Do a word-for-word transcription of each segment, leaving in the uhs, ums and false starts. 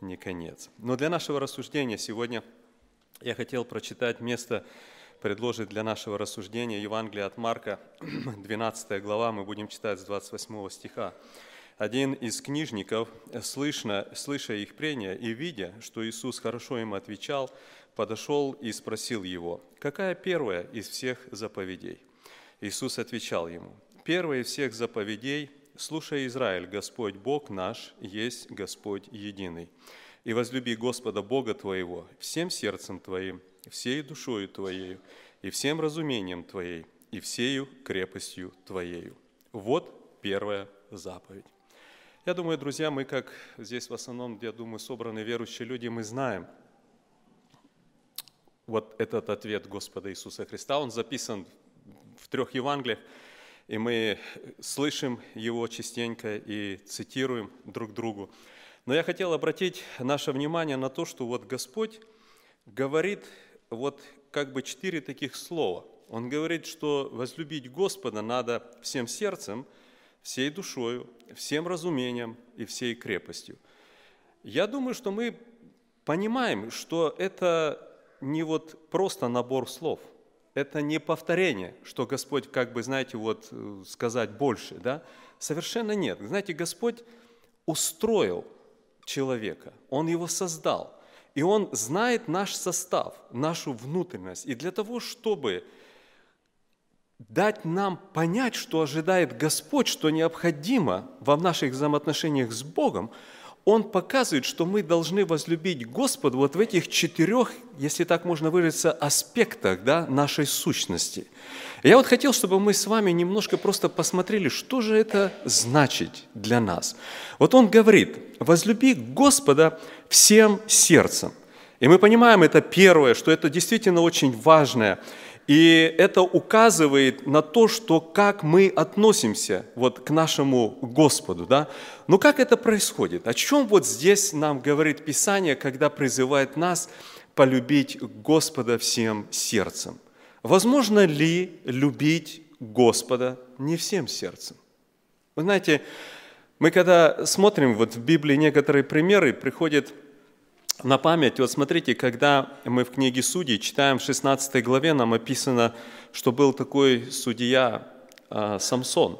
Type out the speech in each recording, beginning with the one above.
не конец. Но для нашего рассуждения сегодня я хотел прочитать место, предложить для нашего рассуждения Евангелие от Марка, двенадцатая глава, мы будем читать с двадцать восьмого стиха. Один из книжников, слышно, слыша их прения и видя, что Иисус хорошо им отвечал, подошел и спросил его: «Какая первая из всех заповедей?» Иисус отвечал ему: «Первая из всех заповедей: слушай, Израиль, Господь Бог наш есть Господь единый. И возлюби Господа Бога твоего всем сердцем твоим, всей душою твоею, и всем разумением твоей, и всею крепостью твоею». Вот первая заповедь. Я думаю, друзья, мы, как здесь в основном, я думаю, собраны верующие люди, мы знаем вот этот ответ Господа Иисуса Христа. Он записан в трех Евангелиях, и мы слышим его частенько и цитируем друг другу. Но я хотел обратить наше внимание на то, что вот Господь говорит вот как бы четыре таких слова. Он говорит, что возлюбить Господа надо всем сердцем, всей душою, всем разумением и всей крепостью. Я думаю, что мы понимаем, что это не вот просто набор слов, это не повторение, что Господь, как бы, знаете, вот сказать больше, да? Совершенно нет. Знаете, Господь устроил человека, Он его создал, и Он знает наш состав, нашу внутренность. И для того, чтобы дать нам понять, что ожидает Господь, что необходимо во наших взаимоотношениях с Богом, Он показывает, что мы должны возлюбить Господа вот в этих четырех, если так можно выразиться, аспектах, да, нашей сущности. Я вот хотел, чтобы мы с вами немножко просто посмотрели, что же это значит для нас. Вот Он говорит: возлюби Господа всем сердцем. И мы понимаем, это первое, что это действительно очень важное. И это указывает на то, что как мы относимся вот к нашему Господу. Да? Но как это происходит? О чем вот здесь нам говорит Писание, когда призывает нас полюбить Господа всем сердцем? Возможно ли любить Господа не всем сердцем? Вы знаете, мы когда смотрим вот в Библии некоторые примеры, приходят на память. Вот смотрите, когда мы в книге Судей читаем в шестнадцатой главе, нам описано, что был такой судья э, Самсон.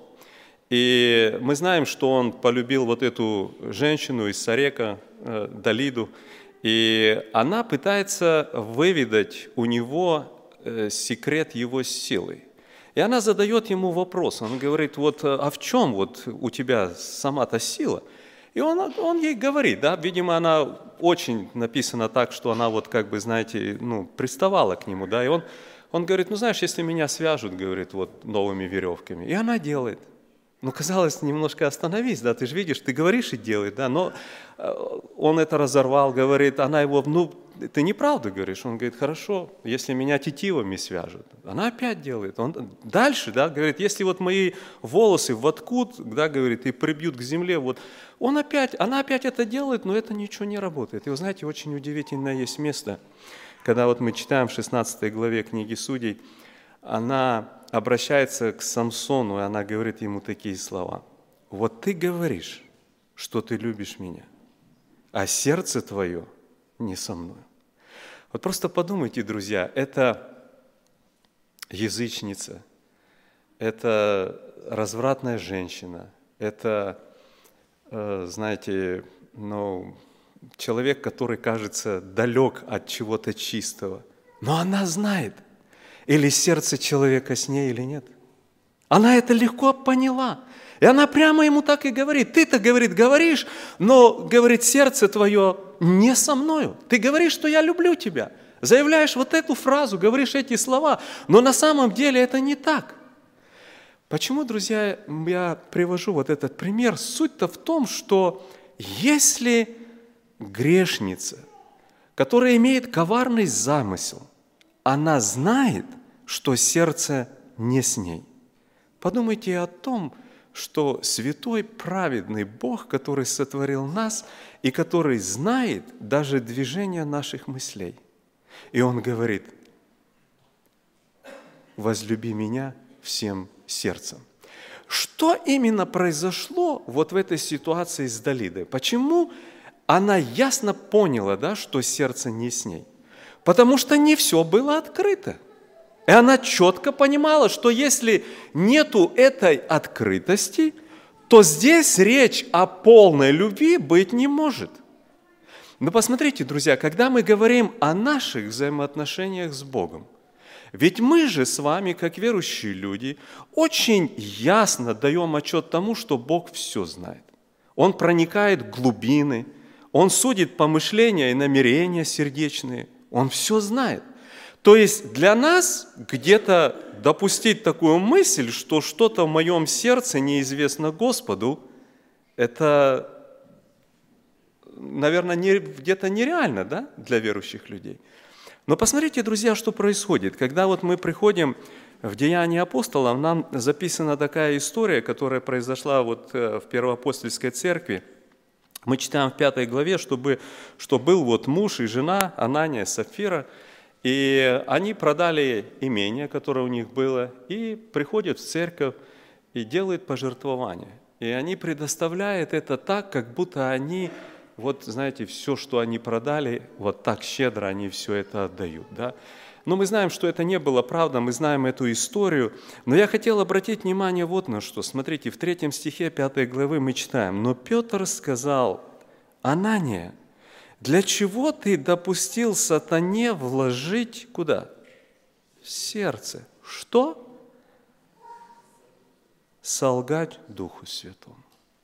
И мы знаем, что он полюбил вот эту женщину из Сарека, э, Далиду, и она пытается выведать у него э, секрет его силы. И она задает ему вопрос, он говорит: вот, а в чем вот у тебя сама-то сила? И он, он ей говорит, да, видимо, она очень написана так, что она вот как бы, знаете, ну, приставала к нему, да, и он, он говорит: ну, знаешь, если меня свяжут, говорит, вот новыми веревками, и она делает. Ну, казалось, немножко остановись, да, ты же видишь, ты говоришь и делает, да, но он это разорвал, говорит, она его, ну, ты неправду говоришь, он говорит: хорошо, если меня тетивами свяжут. Она опять делает, он дальше, да, говорит, если вот мои волосы воткут, да, говорит, и прибьют к земле, вот, он опять, она опять это делает, но это ничего не работает. И вы знаете, очень удивительное есть место, когда вот мы читаем в шестнадцатой главе книги Судей, она обращается к Самсону, и она говорит ему такие слова: вот ты говоришь, что ты любишь меня, а сердце твое не со мной. Вот просто подумайте, друзья, это язычница, это развратная женщина, это, знаете, ну, человек, который кажется далек от чего-то чистого, но она знает, или сердце человека с ней, или нет. Она это легко поняла. И она прямо ему так и говорит: ты-то, говорит, говоришь, но, говорит, сердце твое не со мною. Ты говоришь, что я люблю тебя. Заявляешь вот эту фразу, говоришь эти слова, но на самом деле это не так. Почему, друзья, я привожу вот этот пример? Суть-то в том, что если грешница, которая имеет коварный замысел, она знает, что сердце не с ней. Подумайте о том, что святой, праведный Бог, который сотворил нас и который знает даже движение наших мыслей. И Он говорит: возлюби меня всем сердцем. Что именно произошло вот в этой ситуации с Далидой? Почему она ясно поняла, да, что сердце не с ней. Потому что не все было открыто. И она четко понимала, что если нету этой открытости, то здесь речь о полной любви быть не может. Но посмотрите, друзья, когда мы говорим о наших взаимоотношениях с Богом, ведь мы же с вами, как верующие люди, очень ясно даем отчет тому, что Бог все знает. Он проникает в глубины, Он судит помышления и намерения сердечные, Он все знает. То есть для нас где-то допустить такую мысль, что что-то в моем сердце неизвестно Господу, это, наверное, не, где-то нереально, да, для верующих людей. Но посмотрите, друзья, что происходит. Когда вот мы приходим в Деяния апостолов, нам записана такая история, которая произошла вот в Первоапостольской церкви. Мы читаем в пятой главе, чтобы, что был вот муж и жена, Анания, Сапфира, и они продали имение, которое у них было, и приходят в церковь и делают пожертвование. И они предоставляют это так, как будто они, вот знаете, все, что они продали, вот так щедро они все это отдают. Да? Но мы знаем, что это не было правда, мы знаем эту историю. Но я хотел обратить внимание вот на что. Смотрите, в третьем стихе пятой главы мы читаем. «Но Петр сказал: Анания, для чего ты допустил сатане вложить куда? В сердце. Что? Солгать Духу Святому».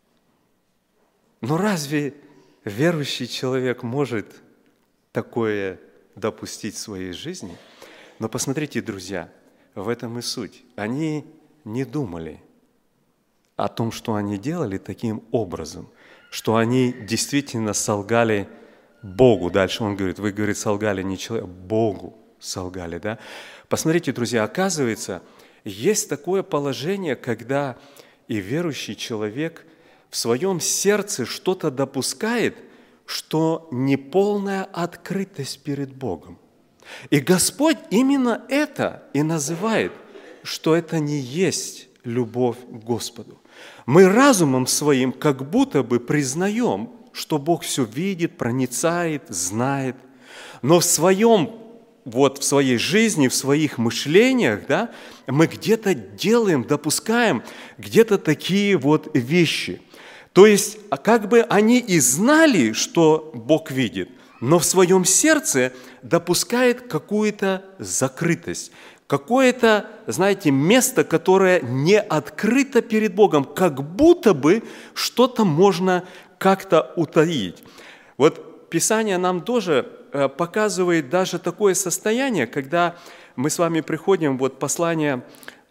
Но разве верующий человек может такое допустить в своей жизни? Но посмотрите, друзья, в этом и суть. Они не думали о том, что они делали таким образом, что они действительно солгали Богу. Дальше он говорит, вы, говорит, солгали не человеку, Богу солгали. Да? Посмотрите, друзья, оказывается, есть такое положение, когда и верующий человек в своем сердце что-то допускает, что неполная открытость перед Богом. И Господь именно это и называет, что это не есть любовь к Господу. Мы разумом своим как будто бы признаем, что Бог все видит, проницает, знает, но в своем, вот в своей жизни, в своих мышлениях, да, мы где-то делаем, допускаем где-то такие вот вещи. То есть, как бы они и знали, что Бог видит, но в своем сердце допускает какую-то закрытость, какое-то, знаете, место, которое не открыто перед Богом, как будто бы что-то можно как-то утаить. Вот Писание нам тоже показывает даже такое состояние, когда мы с вами приходим вот послание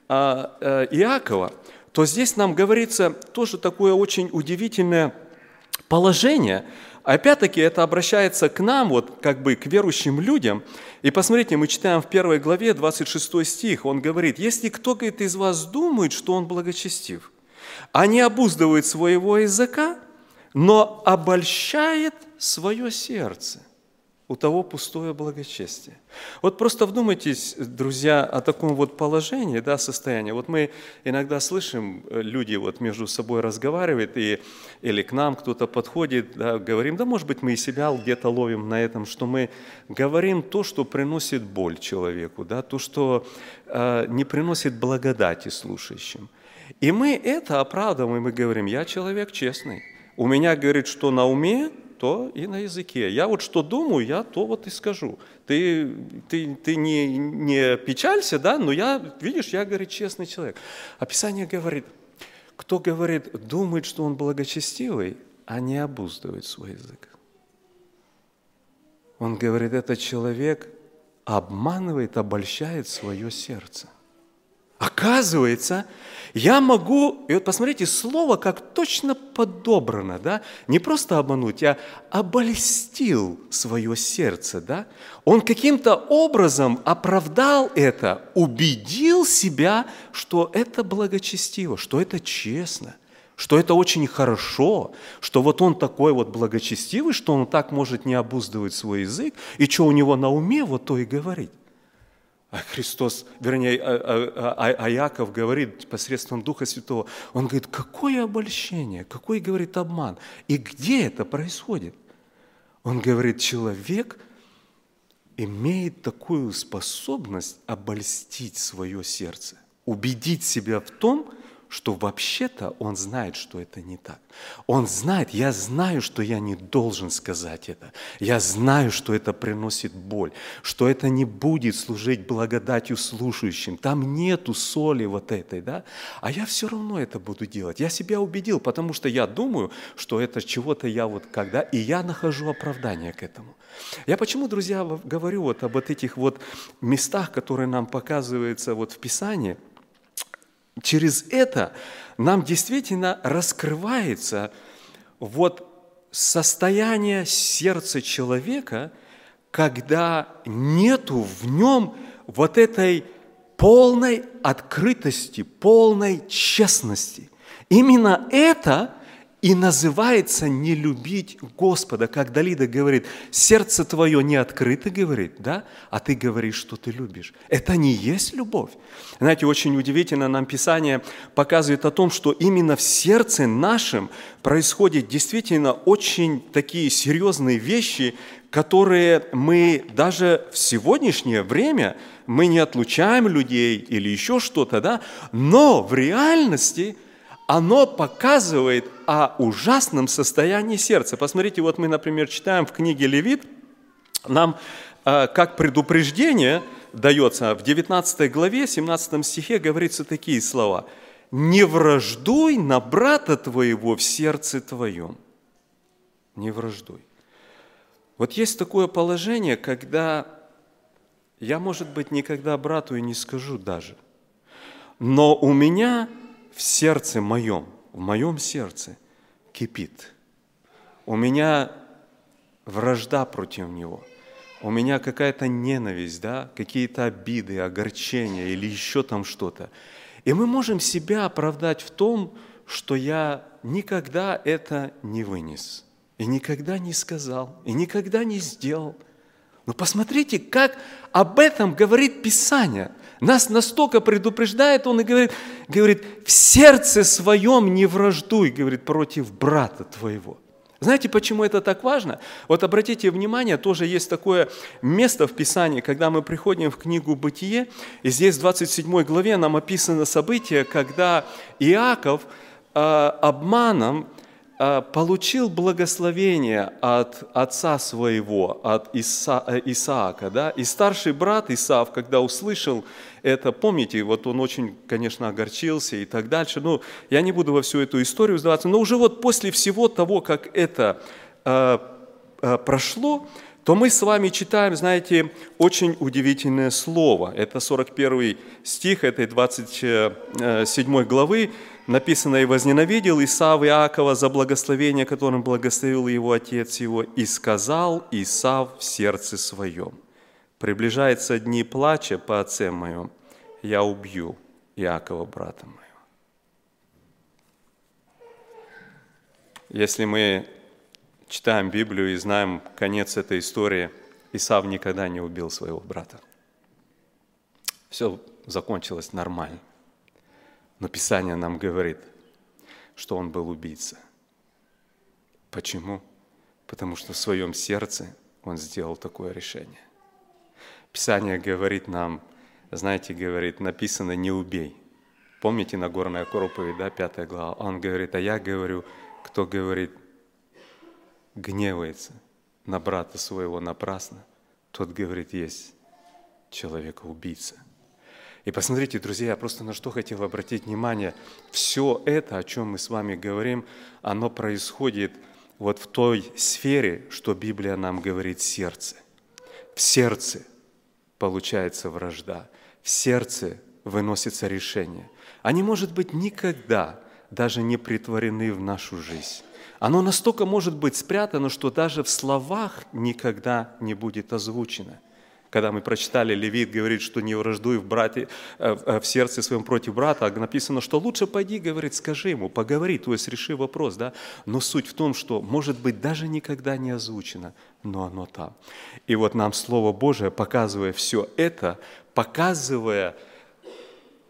Иакова, то здесь нам говорится тоже такое очень удивительное положение. Опять-таки это обращается к нам, вот как бы к верующим людям. И посмотрите, мы читаем в первой главе, двадцать шестой стих, он говорит: «Если кто, говорит, из вас думает, что он благочестив, а не обуздывает своего языка, но обольщает свое сердце, у того пустое благочестие». Вот просто вдумайтесь, друзья, о таком вот положении, да, состоянии. Вот мы иногда слышим, люди вот между собой разговаривают, и, или к нам кто-то подходит, да, говорим, да, может быть, мы и себя где-то ловим на этом, что мы говорим то, что приносит боль человеку, да, то, что э, не приносит благодати слушающим. И мы это оправдываем, и мы говорим, я человек честный. У меня, говорит, что на уме, то и на языке. Я вот что думаю, я то вот и скажу. Ты, ты, ты не, не печалься, да, но я, видишь, я, говорит, честный человек. А Писание говорит, кто, говорит, думает, что он благочестивый, а не обуздывает свой язык. Он говорит, этот человек обманывает, обольщает свое сердце. Оказывается, я могу, и вот посмотрите, слово как точно подобрано, да, не просто обмануть, а обольстил свое сердце, да. Он каким-то образом оправдал это, убедил себя, что это благочестиво, что это честно, что это очень хорошо, что вот он такой вот благочестивый, что он так может не обуздывать свой язык, и что у него на уме, вот то и говорить. А Христос, вернее, а, а, а Иаков говорит посредством Духа Святого, он говорит, какое обольщение, какой, говорит, обман, и где это происходит? Он говорит, человек имеет такую способность обольстить свое сердце, убедить себя в том, что вообще-то он знает, что это не так. Он знает, я знаю, что я не должен сказать это. Я знаю, что это приносит боль, что это не будет служить благодатью слушающим. Там нету соли вот этой, да? А я все равно это буду делать. Я себя убедил, потому что я думаю, что это чего-то я вот когда, и я нахожу оправдание к этому. Я почему, друзья, говорю вот об вот этих вот местах, которые нам показываются вот в Писании. Через это нам действительно раскрывается вот состояние сердца человека, когда нету в нем вот этой полной открытости, полной честности. Именно это и называется не любить Господа, как Далида говорит, сердце твое не открыто, говорит, да, а ты говоришь, что ты любишь. Это не есть любовь. Знаете, очень удивительно, нам Писание показывает о том, что именно в сердце нашем происходят действительно очень такие серьезные вещи, которые мы даже в сегодняшнее время, мы не отлучаем людей или еще что-то, да, но в реальности оно показывает о ужасном состоянии сердца. Посмотрите, вот мы, например, читаем в книге Левит, нам э, как предупреждение дается в девятнадцатой главе, семнадцатом стихе говорится такие слова. «Не враждуй на брата твоего в сердце твоем». Не враждуй. Вот есть такое положение, когда я, может быть, никогда брату и не скажу даже, но у меня в сердце моем, в моем сердце кипит. У меня вражда против него. У меня какая-то ненависть, да, какие-то обиды, огорчения или еще там что-то. И мы можем себя оправдать в том, что я никогда это не вынес, и никогда не сказал, и никогда не сделал. Но посмотрите, как об этом говорит Писание. Нас настолько предупреждает, он и говорит, говорит, в сердце своем не враждуй, говорит, против брата твоего. Знаете, почему это так важно? Вот обратите внимание, тоже есть такое место в Писании, когда мы приходим в книгу «Бытие», и здесь в двадцать седьмой главе нам описано событие, когда Иаков э, обманом э, получил благословение от отца своего, от Иса, э, Исаака. Да? И старший брат Исав, когда услышал это, помните, вот он очень, конечно, огорчился и так дальше. Ну, я не буду во всю эту историю сдаваться, но уже вот после всего того, как это э, э, прошло, то мы с вами читаем, знаете, очень удивительное слово. Это сорок первый стих этой двадцать седьмой главы. Написано: «И возненавидел Исав Иакова за благословение, которым благословил его отец его, и сказал Исав в сердце своем: приближаются дни плача по отце моем, я убью Иакова, брата моего». Если мы читаем Библию и знаем конец этой истории, Исав никогда не убил своего брата. Все закончилось нормально. Но Писание нам говорит, что он был убийца. Почему? Потому что в своем сердце он сделал такое решение. Писание говорит нам, знаете, говорит, написано: «Не убей». Помните Нагорная проповедь, да, пятая глава? Он говорит: а я говорю, кто говорит, гневается на брата своего напрасно, тот, говорит, есть человека-убийца. И посмотрите, друзья, я просто на что хотел обратить внимание. Все это, о чем мы с вами говорим, оно происходит вот в той сфере, что Библия нам говорит, сердце. В сердце получается вражда, в сердце выносится решение. Они, может быть, никогда даже не претворены в нашу жизнь. Оно настолько может быть спрятано, что даже в словах никогда не будет озвучено. Когда мы прочитали, Левит говорит, что не враждуй в, брате, в сердце своем против брата, а написано, что лучше пойди, говорит, скажи ему, поговори, то есть реши вопрос. Да? Но суть в том, что, может быть, даже никогда не озвучено, но оно там. И вот нам Слово Божие, показывая все это, показывая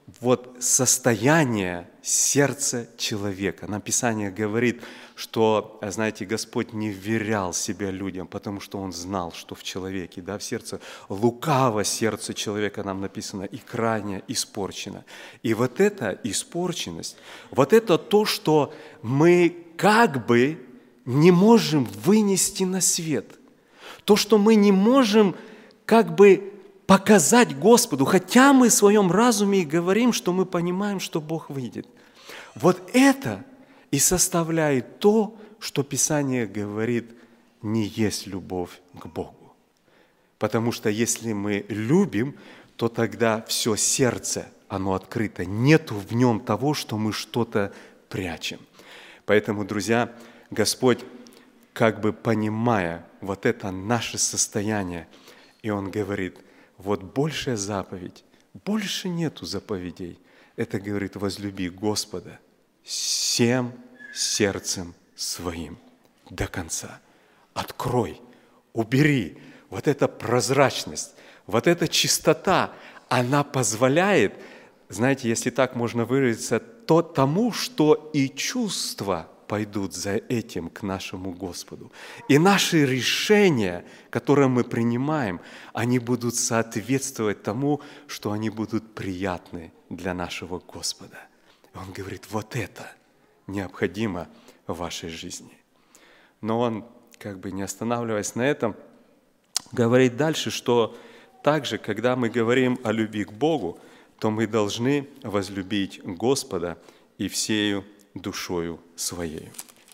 вот состояние сердца человека. Нам Писание говорит, что, знаете, Господь не вверял себя людям, потому что Он знал, что в человеке, да, в сердце, лукаво сердце человека, нам написано, и крайне испорчено. И вот эта испорченность, вот это то, что мы как бы не можем вынести на свет, то, что мы не можем как бы показать Господу, хотя мы в своем разуме и говорим, что мы понимаем, что Бог видит. Вот это и составляет то, что Писание говорит, не есть любовь к Богу. Потому что если мы любим, то тогда все сердце, оно открыто. Нету в нем того, что мы что-то прячем. Поэтому, друзья, Господь, как бы понимая вот это наше состояние, и Он говорит, вот большая заповедь, больше нету заповедей. Это говорит, возлюби Господа всем сердцем своим до конца. Открой, убери. Вот эта прозрачность, вот эта чистота, она позволяет, знаете, если так можно выразиться, то тому, что и чувства пойдут за этим к нашему Господу. И наши решения, которые мы принимаем, они будут соответствовать тому, что они будут приятны для нашего Господа. Он говорит, вот это необходимо в вашей жизни. Но он, как бы не останавливаясь на этом, говорит дальше, что также, когда мы говорим о любви к Богу, то мы должны возлюбить Господа и всею душою своей.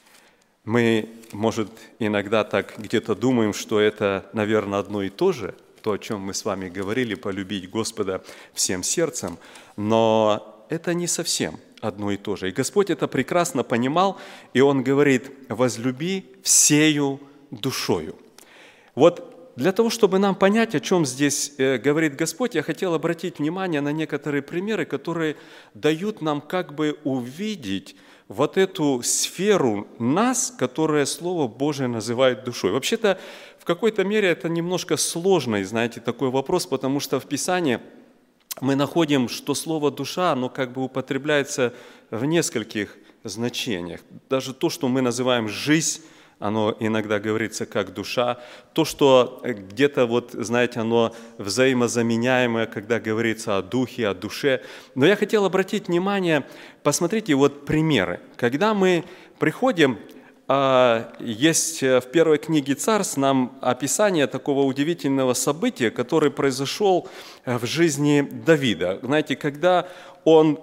Мы, может, иногда так где-то думаем, что это, наверное, одно и то же, то, о чем мы с вами говорили, полюбить Господа всем сердцем, но это не совсем одно и то же. И Господь это прекрасно понимал, и Он говорит, возлюби всею душою. Вот для того, чтобы нам понять, о чем здесь говорит Господь, я хотел обратить внимание на некоторые примеры, которые дают нам как бы увидеть вот эту сферу нас, которая Слово Божие называет душой. Вообще-то, в какой-то мере это немножко сложный, знаете, такой вопрос, потому что в Писании мы находим, что слово «душа», оно как бы употребляется в нескольких значениях. Даже то, что мы называем «жизнь», оно иногда говорится как душа. То, что где-то, вот, знаете, оно взаимозаменяемое, когда говорится о духе, о душе. Но я хотел обратить внимание, посмотрите, вот примеры. Когда мы приходим, есть в первой книге Царств нам описание такого удивительного события, которое произошло в жизни Давида. Знаете, когда он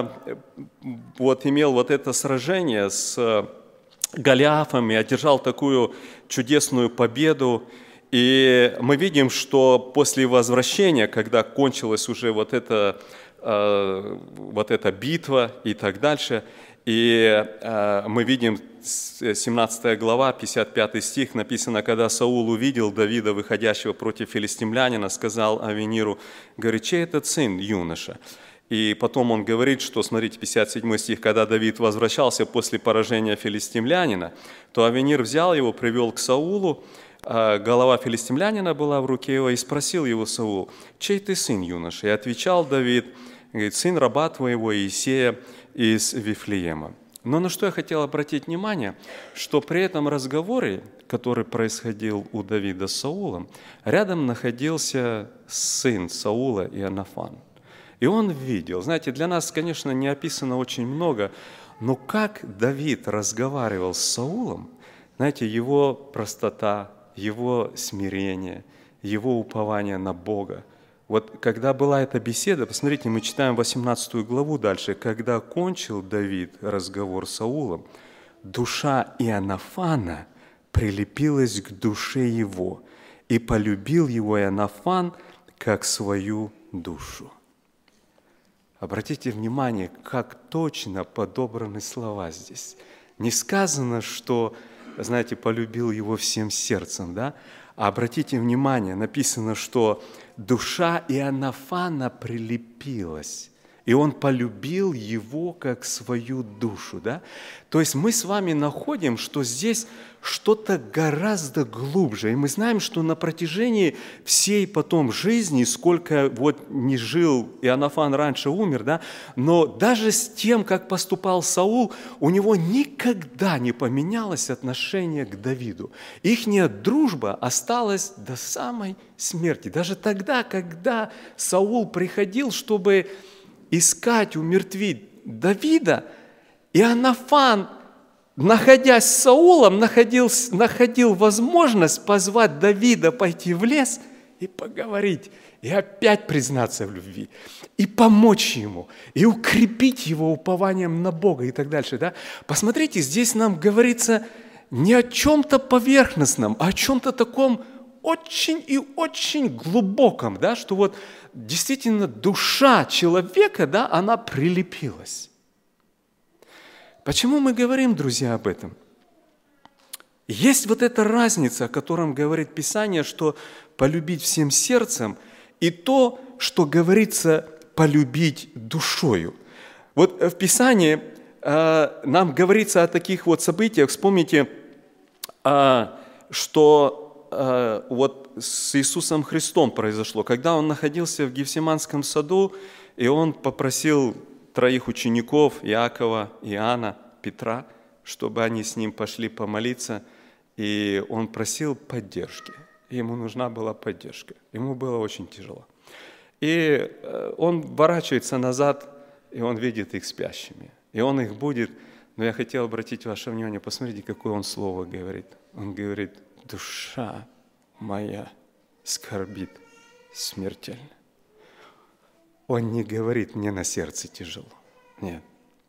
вот, имел вот это сражение с Голиафом и одержал такую чудесную победу. И мы видим, что после возвращения, когда кончилась уже вот эта, э, вот эта битва и так дальше, и э, мы видим семнадцатая глава, пятьдесят пятый стих, написано, когда Саул увидел Давида, выходящего против филистимлянина, сказал Авениру, говорит, чей этот сын, юноша? И потом он говорит, что, смотрите, пятьдесят седьмой стих, когда Давид возвращался после поражения филистимлянина, то Авенир взял его, привел к Саулу, голова филистимлянина была в руке его, и спросил его Саул, чей ты сын, юноша? И отвечал Давид, говорит, сын раба твоего Иисея из Вифлеема. Но на что я хотел обратить внимание, что при этом разговоре, который происходил у Давида с Саулом, рядом находился сын Саула Иоаннафан. И он видел, знаете, для нас, конечно, не описано очень много, но как Давид разговаривал с Саулом, знаете, его простота, его смирение, его упование на Бога. Вот когда была эта беседа, посмотрите, мы читаем восемнадцатую главу дальше, когда кончил Давид разговор с Саулом, душа Иоаннафана прилепилась к душе его, и полюбил его Иоаннафан как свою душу. Обратите внимание, как точно подобраны слова здесь. Не сказано, что, знаете, полюбил его всем сердцем, да? А обратите внимание, написано, что душа Иоаннафана прилепилась. и он полюбил его как свою душу. Да? То есть мы с вами находим, что здесь что-то гораздо глубже. И мы знаем, что на протяжении всей потом жизни, сколько вот не жил Иоаннафан, раньше умер, да, но даже с тем, как поступал Саул, у него никогда не поменялось отношение к Давиду. Ихняя дружба осталась до самой смерти. Даже тогда, когда Саул приходил, чтобы искать, умертвить Давида, Иоаннафан, находясь с Саулом, находил, находил возможность позвать Давида пойти в лес и поговорить, и опять признаться в любви, и помочь ему, и укрепить его упованием на Бога и так дальше. Да? Посмотрите, здесь нам говорится не о чем-то поверхностном, а о чем-то таком очень и очень глубоком, да? Что вот действительно душа человека, да, она прилепилась. Почему мы говорим, друзья, об этом? Есть вот эта разница, о котором говорит Писание, что полюбить всем сердцем, и то, что говорится полюбить душою. Вот в Писании э, нам говорится о таких вот событиях. Вспомните, э, что э, вот с Иисусом Христом произошло, когда Он находился в Гефсиманском саду, и Он попросил троих учеников, Иакова, Иоанна, Петра, чтобы они с ним пошли помолиться, и он просил поддержки. Ему нужна была поддержка. Ему было очень тяжело. И он ворачивается назад, и он видит их спящими. И он их будет. Но я хотел обратить ваше внимание, посмотрите, какое он слово говорит. Он говорит: душа моя скорбит смертельно. Он не говорит: мне на сердце тяжело. Нет.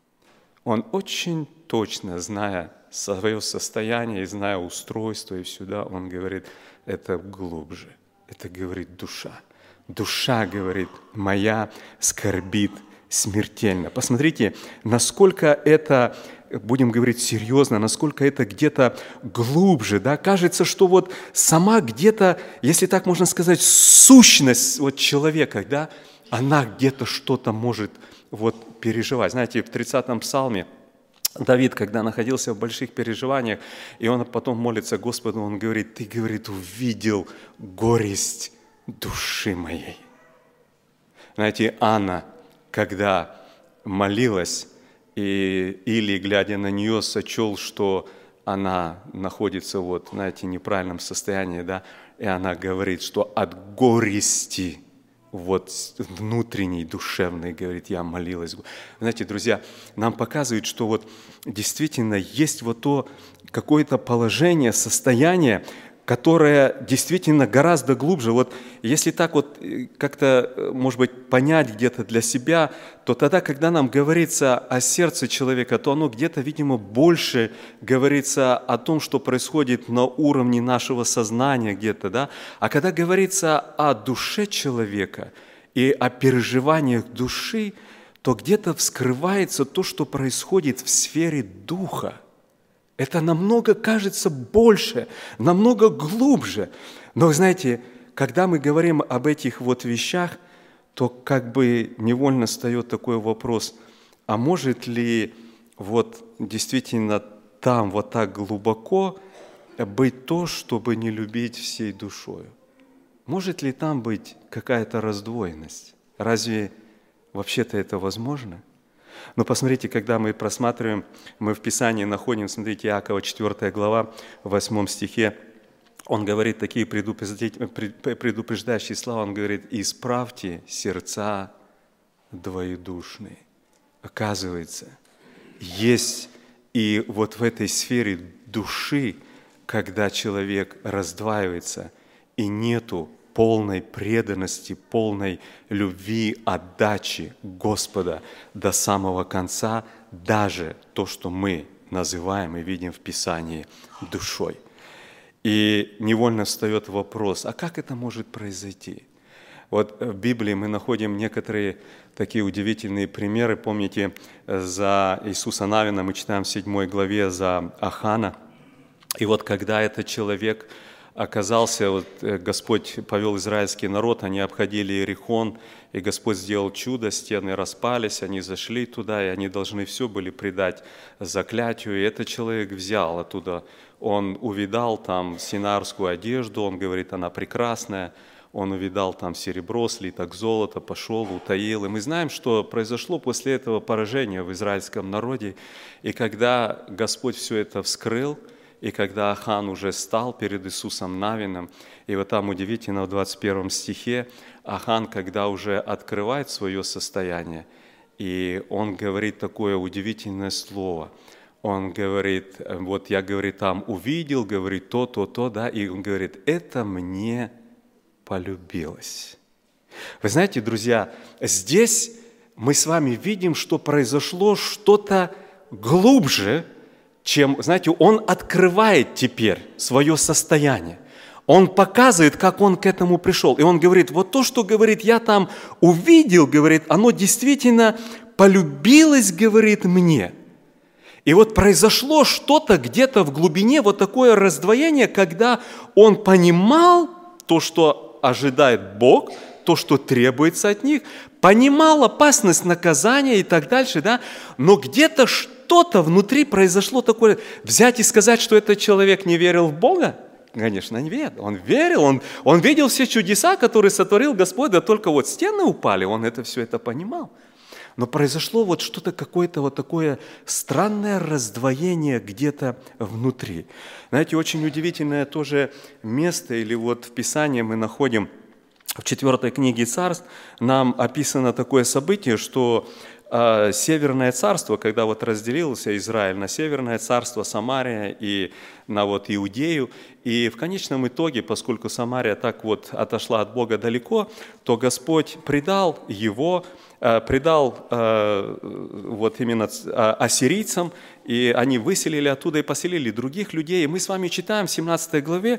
Он очень точно, зная свое состояние и зная устройство и сюда, он говорит: это глубже. Это говорит душа. Душа, говорит, моя скорбит смертельно. Посмотрите, насколько это, будем говорить серьезно, насколько это где-то глубже. Да? Кажется, что вот сама где-то, если так можно сказать, сущность вот человека, да, она где-то что-то может вот переживать. Знаете, в тридцатом псалме Давид, когда находился в больших переживаниях, и он потом молится Господу, он говорит: ты, говорит, увидел горесть души моей. Знаете, Анна, когда молилась, и Или, глядя на нее, сочел, что она находится вот, знаете, в неправильном состоянии, да, и она говорит, что от горести вот внутренней, душевной, говорит, я молилась. Знаете, друзья, нам показывают, что вот действительно есть вот то какое-то положение, состояние, которое действительно гораздо глубже. Вот если так вот как-то, может быть, понять где-то для себя, то тогда, когда нам говорится о сердце человека, то оно где-то, видимо, больше говорится о том, что происходит на уровне нашего сознания где-то, да? А когда говорится о душе человека и о переживаниях души, то где-то вскрывается то, что происходит в сфере духа. Это намного, кажется, больше, намного глубже. Но, вы знаете, когда мы говорим об этих вот вещах, то как бы невольно встает такой вопрос: а может ли вот действительно там вот так глубоко быть то, чтобы не любить всей душою? Может ли там быть какая-то раздвоенность? Разве вообще-то это возможно? Но посмотрите, когда мы просматриваем, мы в Писании находим, смотрите, Иакова четвёртая глава, в восьмом стихе, он говорит такие предупреждающие слова, он говорит: «Исправьте сердца двоедушные». Оказывается, есть и вот в этой сфере души, когда человек раздваивается, и нету полной преданности, полной любви, отдачи Господа до самого конца, даже то, что мы называем и видим в Писании душой. И невольно встает вопрос: а как это может произойти? Вот в Библии мы находим некоторые такие удивительные примеры. Помните, за Иисуса Навина мы читаем в седьмой главе за Ахана. И вот когда этот человек оказался, вот, Господь повел израильский народ, они обходили Иерихон, и Господь сделал чудо, стены распались, они зашли туда, и они должны все были предать заклятию, и этот человек взял оттуда, он увидал там синарскую одежду, он говорит, она прекрасная, он увидал там серебро, слиток золота, пошел, утаил. И мы знаем, что произошло после этого поражение в израильском народе. И когда Господь все это вскрыл, и когда Ахан уже стал перед Иисусом Навином, и вот там удивительно в двадцать первом стихе, Ахан, когда уже открывает свое состояние, и он говорит такое удивительное слово. Он говорит, вот я, говорит, там увидел, говорит, то, то, то, да, и он говорит, это мне полюбилось. Вы знаете, друзья, здесь мы с вами видим, что произошло что-то глубже, чем, знаете, он открывает теперь свое состояние. Он показывает, как он к этому пришел. И он говорит, вот то, что, говорит, я там увидел, говорит, оно действительно полюбилось, говорит, мне. И вот произошло что-то где-то в глубине, вот такое раздвоение, когда он понимал то, что ожидает Бог, то, что требуется от них, понимал опасность наказания и так дальше, да, но где-то что-то внутри произошло такое, взять и сказать, что этот человек не верил в Бога, конечно, нет, он верил, он, он видел все чудеса, которые сотворил Господь, да только вот стены упали, он это все это понимал. Но произошло вот что-то, какое-то вот такое странное раздвоение где-то внутри. Знаете, очень удивительное тоже место, или вот в Писании мы находим, в четвертой книге Царств, нам описано такое событие, что э, Северное царство, когда вот разделился Израиль на Северное царство, Самария и на вот Иудею, и в конечном итоге, поскольку Самария так вот отошла от Бога далеко, то Господь предал его, предал вот именно ассирийцам, и они выселили оттуда и поселили других людей. И мы с вами читаем в семнадцатой главе,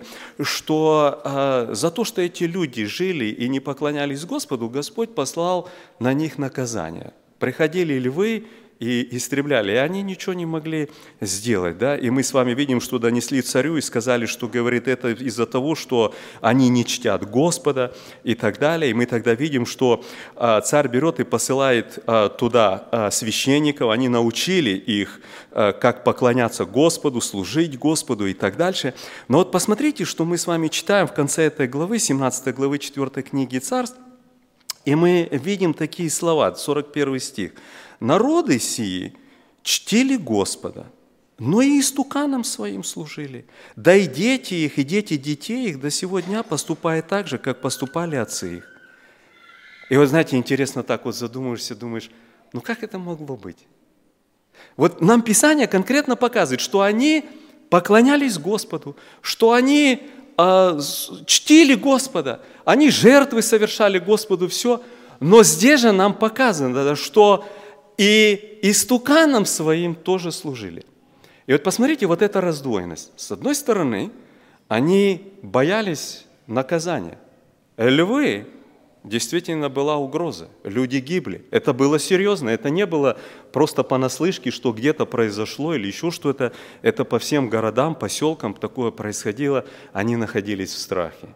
что за то, что эти люди жили и не поклонялись Господу, Господь послал на них наказание. Приходили львы и истребляли, и они ничего не могли сделать. Да? И мы с вами видим, что донесли царю и сказали, что, говорит, это из-за того, что они не чтят Господа и так далее. И мы тогда видим, что а, царь берет и посылает а, туда а, священников, они научили их, а, как поклоняться Господу, служить Господу и так дальше. Но вот посмотрите, что мы с вами читаем в конце этой главы, семнадцатой главы четвёртой книги Царств, и мы видим такие слова, сорок первый стих. «Народы сии чтили Господа, но и истуканам своим служили. Да и дети их, и дети детей их до сего дня поступают так же, как поступали отцы их». И вот знаете, интересно так вот задумаешься, думаешь, ну как это могло быть? Вот нам Писание конкретно показывает, что они поклонялись Господу, что они э, чтили Господа, они жертвы совершали Господу, все. Но здесь же нам показано, что и истуканам своим тоже служили. И вот посмотрите, вот эта раздвоенность. С одной стороны, они боялись наказания. Львы, действительно была угроза, люди гибли. Это было серьезно, это не было просто понаслышке, что где-то произошло или еще что-то. Это по всем городам, поселкам такое происходило. Они находились в страхе.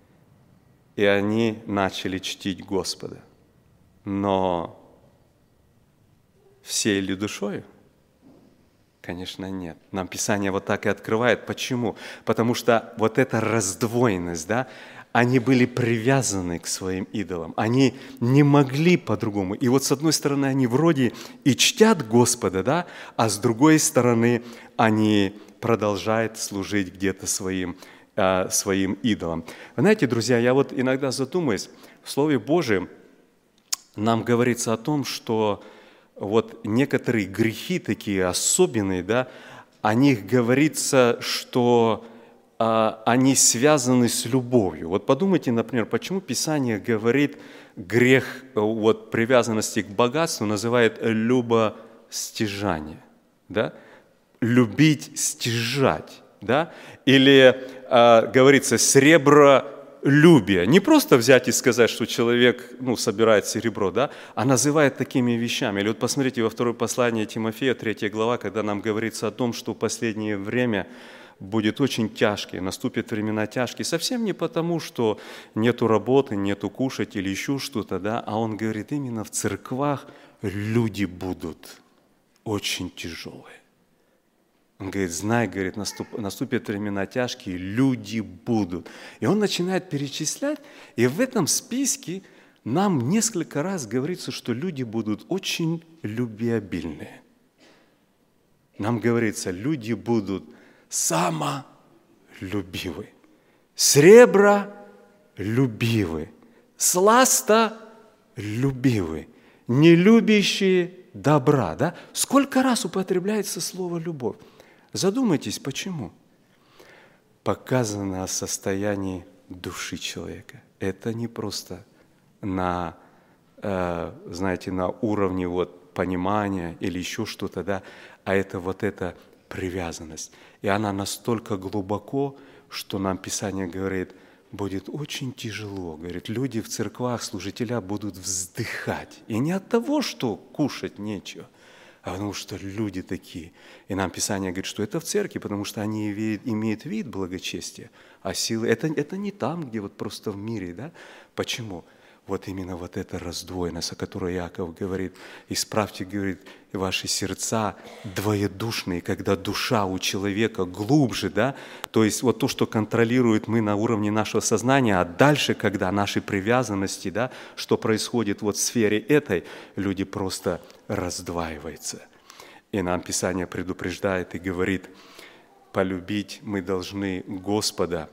И они начали чтить Господа. Но всей ли душою? Конечно, нет. Нам Писание вот так и открывает. Почему? Потому что вот эта раздвоенность, да, они были привязаны к своим идолам. Они не могли по-другому. И вот с одной стороны, они вроде и чтят Господа, да, а с другой стороны, они продолжают служить где-то своим, э, своим идолам. Вы знаете, друзья, я вот иногда задумаюсь, в Слове Божьем нам говорится о том, что вот некоторые грехи такие особенные, да, о них говорится, что а, они связаны с любовью. Вот подумайте, например, почему Писание говорит грех вот, привязанности к богатству, называет любостяжание, да? Любить, стяжать, да? Или а, говорится сребро, любие. Не просто взять и сказать, что человек ну, собирает серебро, да, а называет такими вещами. Или вот посмотрите во второе послание Тимофея, третья глава, когда нам говорится о том, что в последнее время будет очень тяжкий, наступят времена тяжкие. Совсем не потому, что нету работы, нету кушать или еще что-то, да, а он говорит, именно в церквах люди будут очень тяжелые. Он говорит, знай, говорит, наступ, наступят времена тяжкие, люди будут. И он начинает перечислять, и в этом списке нам несколько раз говорится, что люди будут очень любвеобильные. Нам говорится, люди будут самолюбивы, сребролюбивы, сластолюбивы, не любящие добра. Да? Сколько раз употребляется слово «любовь»? Задумайтесь, почему? Показано о состоянии души человека. Это не просто на, э, знаете, на уровне вот понимания или еще что-то, да, а это вот эта привязанность. И она настолько глубоко, что нам Писание говорит, будет очень тяжело. Говорит, люди в церквах, служителя будут вздыхать. И не от того, что кушать нечего, а потому что люди такие. И нам Писание говорит, что это в церкви, потому что они имеют, имеют вид благочестия, а силы… Это, это не там, где вот просто в мире, да? Почему? Вот именно вот эта раздвоенность, о которой Иаков говорит, исправьте, говорит, ваши сердца двоедушные, когда душа у человека глубже, да, то есть вот то, что контролирует мы на уровне нашего сознания, а дальше, когда наши привязанности, да, что происходит вот в сфере этой, люди просто раздваиваются. И нам Писание предупреждает и говорит, полюбить мы должны Господа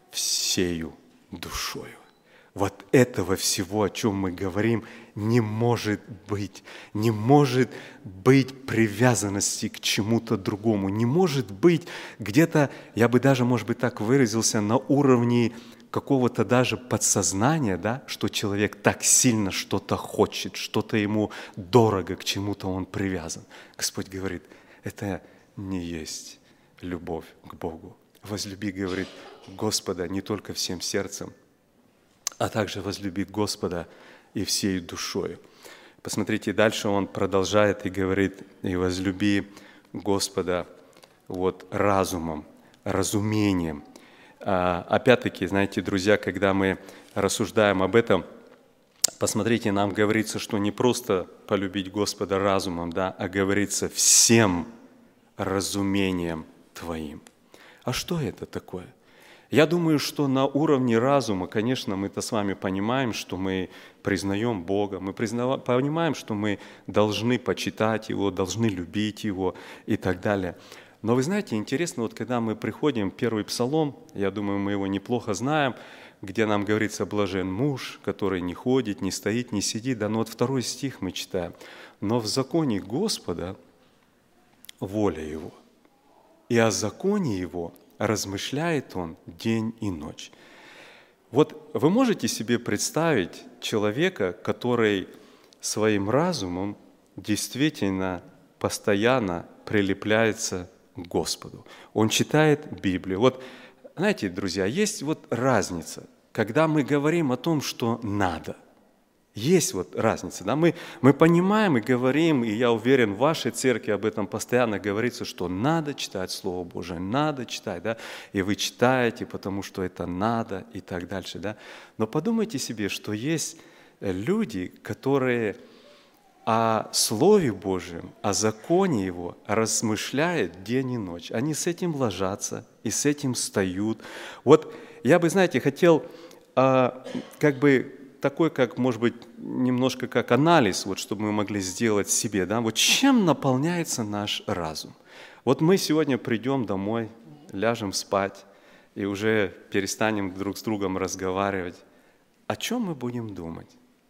всею душою. Вот этого всего, о чем мы говорим, не может быть. Не может быть привязанности к чему-то другому. Не может быть где-то, я бы даже, может быть, так выразился, на уровне какого-то даже подсознания, да, что человек так сильно что-то хочет, что-то ему дорого, к чему-то он привязан. Господь говорит, это не есть любовь к Богу. Возлюби, говорит, Господа не только всем сердцем, а также возлюби Господа и всей душою. Посмотрите, дальше он продолжает и говорит, и возлюби Господа вот разумом, разумением. А, опять-таки, знаете, друзья, когда мы рассуждаем об этом, посмотрите, нам говорится, что не просто полюбить Господа разумом, да, а говорится всем разумением твоим. А что это такое? Я думаю, что на уровне разума, конечно, мы-то с вами понимаем, что мы признаем Бога, мы признава- понимаем, что мы должны почитать Его, должны любить Его и так далее. Но вы знаете, интересно, вот когда мы приходим в первый псалом, я думаю, мы его неплохо знаем, где нам говорится «блажен муж, который не ходит, не стоит, не сидит». Да, но вот второй стих мы читаем. «Но в законе Господа воля Его, и о законе Его размышляет он день и ночь». Вот вы можете себе представить человека, который своим разумом действительно постоянно прилепляется к Господу. Он читает Библию. Вот, знаете, друзья, есть вот разница, когда мы говорим о том, что надо. Есть вот разница. Да? Мы, мы понимаем и говорим, и я уверен, в вашей церкви об этом постоянно говорится, что надо читать Слово Божие, надо читать, да? И вы читаете, потому что это надо и так дальше. Да? Но подумайте себе, что есть люди, которые о Слове Божьем, о законе Его размышляют день и ночь. Они с этим ложатся и с этим встают. Вот я бы, знаете, хотел а, как бы такой, как, может быть, немножко как анализ, вот, чтобы мы могли сделать себе, да, вот чем наполняется наш разум. Вот мы сегодня придем домой, ляжем спать и уже перестанем друг с другом разговаривать. О чем мы будем думать?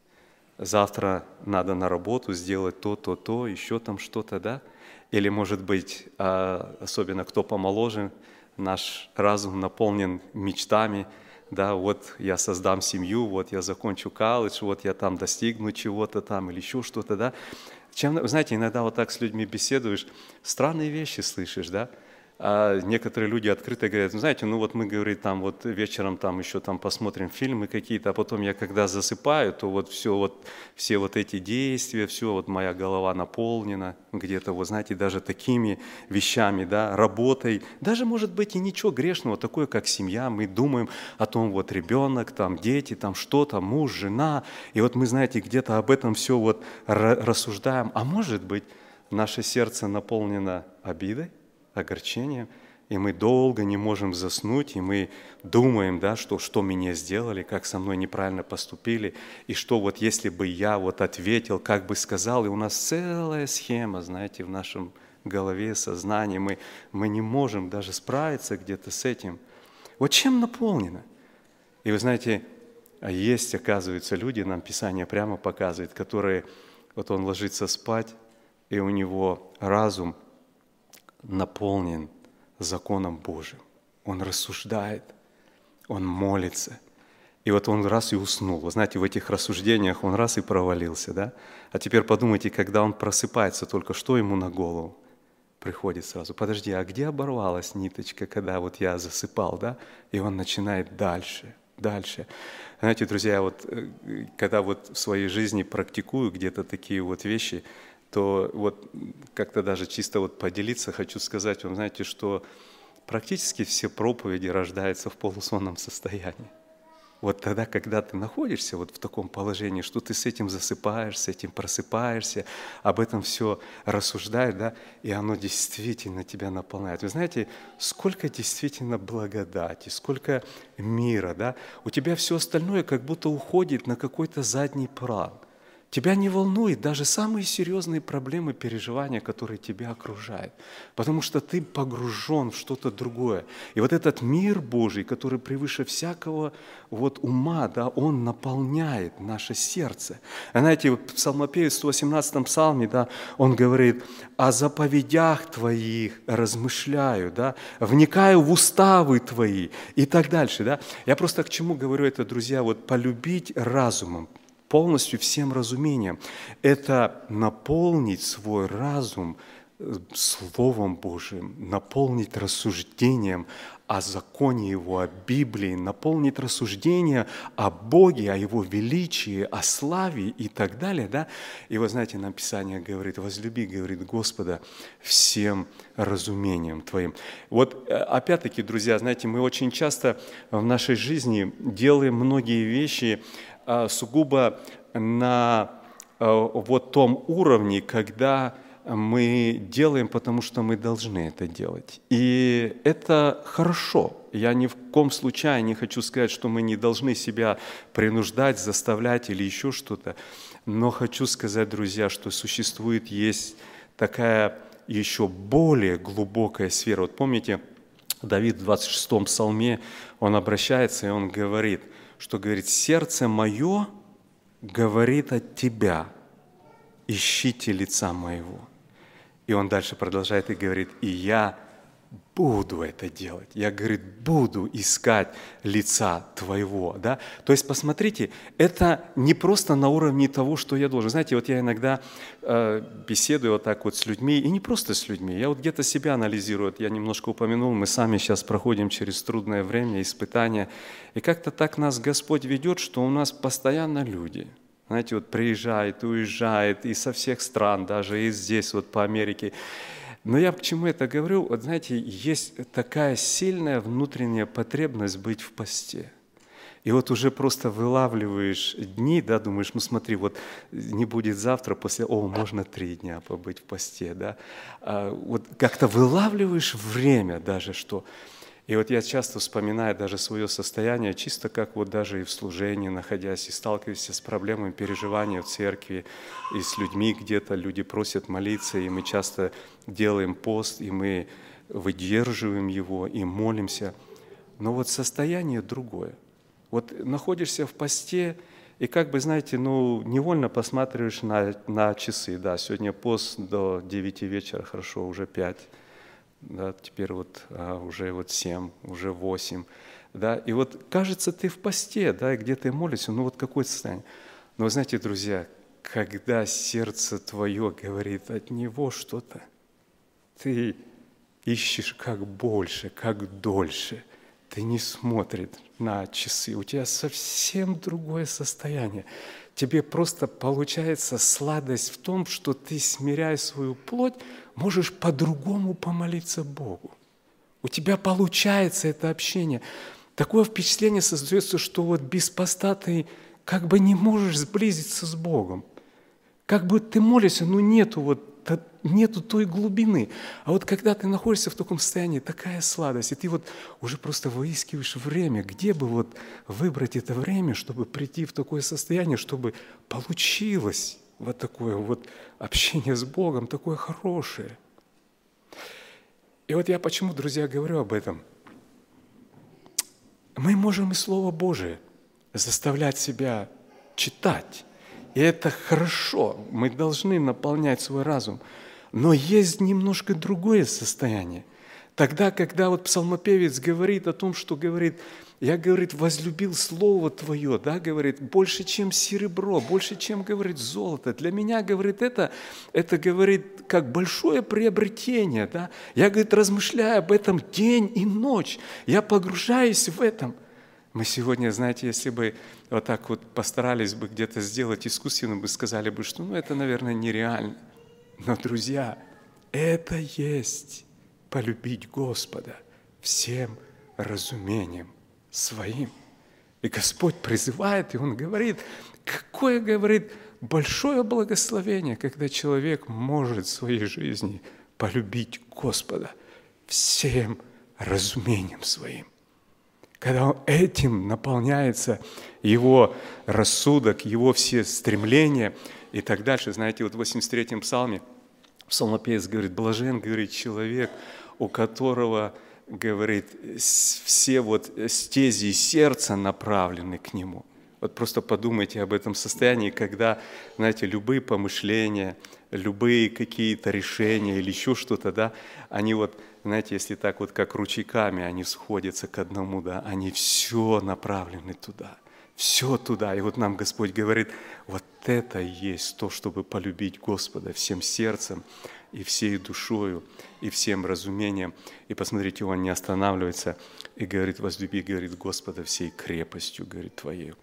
Завтра надо на работу сделать то, то, то, еще там что-то, да? Или, может быть, особенно кто помоложе, наш разум наполнен мечтами, да, вот я создам семью, вот я закончу колледж, вот я там достигну чего-то там или еще что-то, да. Чем, знаете, иногда вот так с людьми беседуешь, странные вещи слышишь, да. А некоторые люди открыто говорят, ну, знаете, ну вот мы, говорит, там вот вечером там еще там посмотрим фильмы какие-то, а потом я когда засыпаю, то вот все вот, все вот эти действия, все вот моя голова наполнена где-то, вот знаете, даже такими вещами, да, работой, даже может быть и ничего грешного, такое как семья, мы думаем о том, вот ребенок, там дети, там что-то, муж, жена, и вот мы, знаете, где-то об этом все вот рассуждаем, а может быть наше сердце наполнено обидой, огорчением, и мы долго не можем заснуть, и мы думаем, да, что, что мне сделали, как со мной неправильно поступили, и что вот если бы я вот ответил, как бы сказал, и у нас целая схема, знаете, в нашем голове, сознании, мы, мы не можем даже справиться где-то с этим. Вот чем наполнено? И вы знаете, есть, оказывается, люди, нам Писание прямо показывает, которые, вот он ложится спать, и у него разум наполнен законом Божьим. Он рассуждает, он молится. И вот он раз и уснул. Вы знаете, в этих рассуждениях он раз и провалился. Да? А теперь подумайте, когда он просыпается, только что ему на голову приходит сразу. Подожди, а где оборвалась ниточка, когда вот я засыпал? Да? И он начинает дальше, дальше. Знаете, друзья, вот когда вот в своей жизни практикую где-то такие вот вещи, то вот как-то даже чисто вот поделиться хочу сказать вам, знаете, что практически все проповеди рождаются в полусонном состоянии. Вот тогда, когда ты находишься вот в таком положении, что ты с этим засыпаешь, с этим просыпаешься, об этом все рассуждаешь, да, и оно действительно тебя наполняет. Вы знаете, сколько действительно благодати, сколько мира, да, у тебя все остальное как будто уходит на какой-то задний план. Тебя не волнует даже самые серьезные проблемы, переживания, которые тебя окружают, потому что ты погружен в что-то другое. И вот этот мир Божий, который превыше всякого вот ума, да, он наполняет наше сердце. А знаете, в псалмопевец в сто восемнадцатом псалме, да, он говорит: «О заповедях Твоих размышляю, да, вникаю в уставы Твои» и так дальше. Да. Я просто к чему говорю это, друзья, вот полюбить разумом, полностью всем разумением. Это наполнить свой разум Словом Божиим, наполнить рассуждением о законе Его, о Библии, наполнить рассуждение о Боге, о Его величии, о славе и так далее. Да? И вы знаете, нам Писание говорит: возлюби, говорит, Господа всем разумением Твоим. Вот опять-таки, друзья, знаете, мы очень часто в нашей жизни делаем многие вещи сугубо на вот том уровне, когда мы делаем, потому что мы должны это делать. И это хорошо. Я ни в коем случае не хочу сказать, что мы не должны себя принуждать, заставлять или еще что-то. Но хочу сказать, друзья, что существует, есть такая еще более глубокая сфера. Вот помните, Давид в двадцать шестом псалме, он обращается и он говорит, что говорит: «Сердце мое говорит от Тебя, ищите лица моего». И он дальше продолжает и говорит: «И я буду это делать». Я, говорит, буду искать лица Твоего. Да? То есть, посмотрите, это не просто на уровне того, что я должен. Знаете, вот я иногда э, беседую вот так вот с людьми, и не просто с людьми, я вот где-то себя анализирую. Вот я немножко упомянул, мы сами сейчас проходим через трудное время, испытания, и как-то так нас Господь ведет, что у нас постоянно люди. Знаете, вот приезжает, уезжает и со всех стран, даже и здесь, вот по Америке. Но я к чему это говорю? Вот знаете, есть такая сильная внутренняя потребность быть в посте. И вот уже просто вылавливаешь дни, да, думаешь, ну смотри, вот не будет завтра, после, о, можно три дня побыть в посте, да. А вот как-то вылавливаешь время даже, что... И вот я часто вспоминаю даже свое состояние, чисто как вот даже и в служении, находясь, и сталкиваясь с проблемами переживания в церкви, и с людьми где-то, люди просят молиться, и мы часто делаем пост, и мы выдерживаем его, и молимся. Но вот состояние другое. Вот находишься в посте, и как бы, знаете, ну, невольно посматриваешь на, на часы. Да, сегодня пост до девяти вечера, хорошо, уже пять. Да, теперь вот а, уже вот семь, уже восемь, да, и вот кажется, ты в посте, да, где ты молишься, ну вот какое состояние. Но вы знаете, друзья, когда сердце твое говорит от Него что-то, ты ищешь как больше, как дольше. Ты не смотришь на часы, у тебя совсем другое состояние. Тебе просто получается сладость в том, что ты, смиряя свою плоть, можешь по-другому помолиться Богу. У тебя получается это общение. Такое впечатление создается, что вот без поста ты как бы не можешь сблизиться с Богом. Как бы ты молишься, но нету, вот, нету той глубины. А вот когда ты находишься в таком состоянии, такая сладость, и ты вот уже просто выискиваешь время, где бы вот выбрать это время, чтобы прийти в такое состояние, чтобы получилось вот такое вот общение с Богом, такое хорошее. И вот я почему, друзья, говорю об этом. Мы можем и Слово Божие заставлять себя читать. И это хорошо, мы должны наполнять свой разум. Но есть немножко другое состояние. Тогда, когда вот псалмопевец говорит о том, что говорит, я, говорит, возлюбил Слово Твое, да, говорит, больше, чем серебро, больше, чем, говорит, золото. Для меня, говорит, это, это, говорит, как большое приобретение, да. Я, говорит, размышляю об этом день и ночь, я погружаюсь в этом. Мы сегодня, знаете, если бы вот так вот постарались бы где-то сделать искусственно, бы сказали бы, что ну это, наверное, нереально. Но, друзья, это есть полюбить Господа всем разумением своим. И Господь призывает, и Он говорит, какое, говорит, большое благословение, когда человек может в своей жизни полюбить Господа всем разумением своим. Когда он этим наполняется его рассудок, его все стремления и так дальше. Знаете, вот в восемьдесят третьем псалме псалмопевец говорит, блажен, говорит, человек, у которого, говорит, все вот стези сердца направлены к нему. Вот просто подумайте об этом состоянии, когда, знаете, любые помышления, любые какие-то решения или еще что-то, да, они вот, знаете, если так вот как ручейками, они сходятся к одному, да, они все направлены туда, все туда. И вот нам Господь говорит, вот это и есть то, чтобы полюбить Господа всем сердцем и всей душою, и всем разумением. И посмотрите, Он не останавливается и говорит, возлюби, говорит, Господа всей крепостью, говорит, Твоей.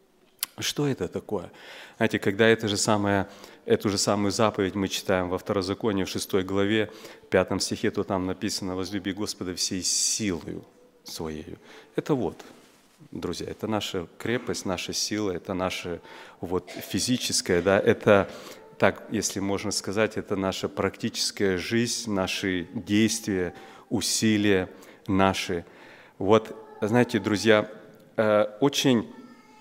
Что это такое? Знаете, когда это же самое, эту же самую заповедь мы читаем во Второзаконии, в шестой главе, пятом стихе, то там написано «Возлюби Господа всей силою своею». Это вот, друзья, это наша крепость, наша сила, это наша вот физическая, да, это, так, если можно сказать, это наша практическая жизнь, наши действия, усилия наши. Вот, знаете, друзья, очень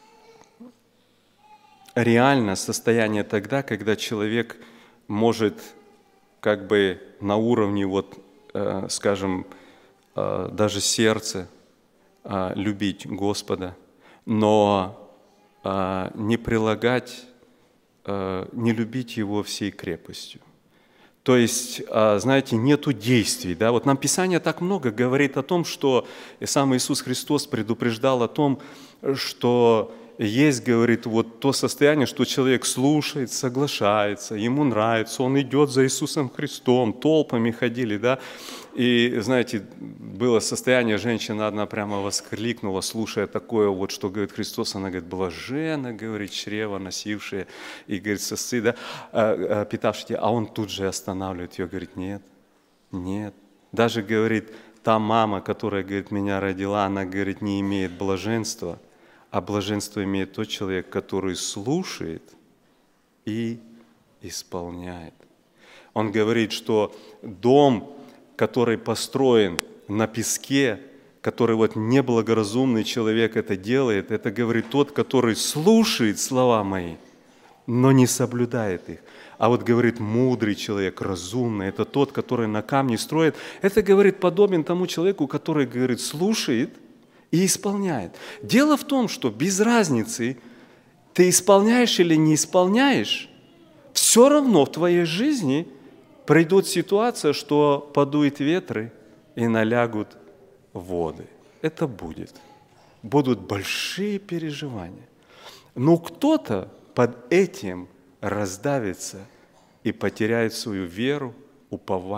реально состояние тогда, когда человек может как бы на уровне, вот, э, скажем, э, даже сердца э, любить Господа, но э, не прилагать, э, не любить Его всей крепостью. То есть, э, знаете, нету действий. Да? Вот нам Писание так много говорит о том, что и сам Иисус Христос предупреждал о том, что есть, говорит, вот то состояние, что человек слушает, соглашается, ему нравится, он идет за Иисусом Христом, толпами ходили, да, и, знаете, было состояние, женщина одна прямо воскликнула, слушая такое вот, что говорит Христос, она говорит, блаженна, говорит, чрево носившее, и, говорит, сосцы, да, а, а, питавшие, а он тут же останавливает ее, говорит, нет, нет, даже, говорит, та мама, которая, говорит, меня родила, она, говорит, не имеет блаженства, а блаженство имеет тот человек, который слушает и исполняет. Он говорит, что дом, который построен на песке, который вот неблагоразумный человек это делает, это, говорит, тот, который слушает слова мои, но не соблюдает их. А вот, говорит, мудрый человек, разумный, это тот, который на камне строит. Это, говорит, подобен тому человеку, который, говорит, слушает и исполняет. Дело в том, что без разницы, ты исполняешь или не исполняешь, все равно в твоей жизни придет ситуация, что подуют ветры и налягут воды. Это будет. Будут большие переживания. Но кто-то под этим раздавится и потеряет свою веру, упование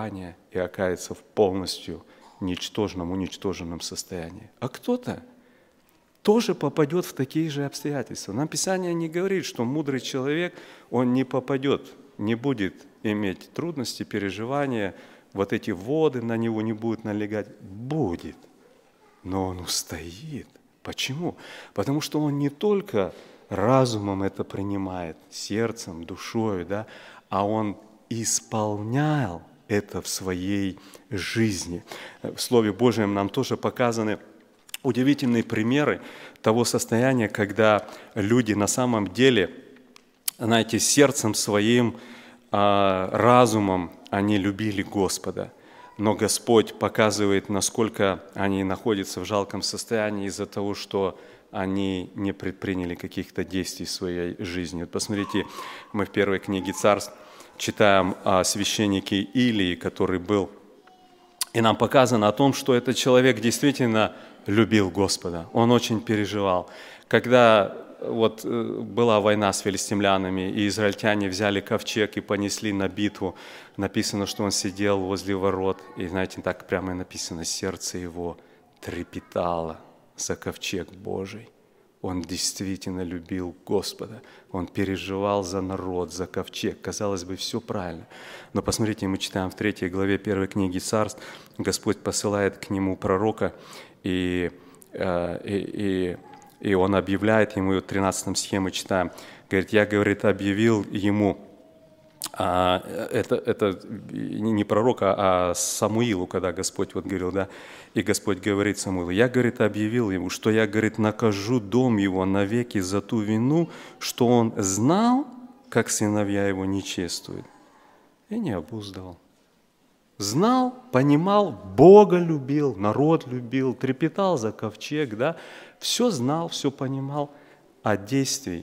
и окажется в полностью ничтожном, уничтоженном состоянии. А кто-то тоже попадет в такие же обстоятельства. Нам Писание не говорит, что мудрый человек, он не попадет, не будет иметь трудности, переживания, вот эти воды на него не будут налегать. Будет, но он устоит. Почему? Потому что он не только разумом это принимает, сердцем, душой, да, а он исполнял это в своей жизни. В Слове Божьем нам тоже показаны удивительные примеры того состояния, когда люди на самом деле, знаете, сердцем своим, разумом они любили Господа. Но Господь показывает, насколько они находятся в жалком состоянии из-за того, что они не предприняли каких-то действий в своей жизни. Вот посмотрите, мы в первой книге Царств читаем о священнике Илии, который был, и нам показано о том, что этот человек действительно любил Господа. Он очень переживал. Когда вот была война с филистимлянами, и израильтяне взяли ковчег и понесли на битву, написано, что он сидел возле ворот, и, знаете, так прямо и написано, сердце его трепетало за ковчег Божий. Он действительно любил Господа. Он переживал за народ, за ковчег. Казалось бы, все правильно. Но посмотрите, мы читаем в третьей главе первой книги Царств, Господь посылает к нему пророка, и, и, и, и он объявляет ему, и в тринадцатом стихе мы читаем, говорит, я, говорит, объявил ему, а, это, это не пророка, а Самуилу, когда Господь вот говорил, да, и Господь говорит Самуилу, я, говорит, объявил ему, что я, говорит, накажу дом его навеки за ту вину, что он знал, как сыновья его не чествуют, и не обуздывал. Знал, понимал, Бога любил, народ любил, трепетал за ковчег, да, все знал, все понимал, а действий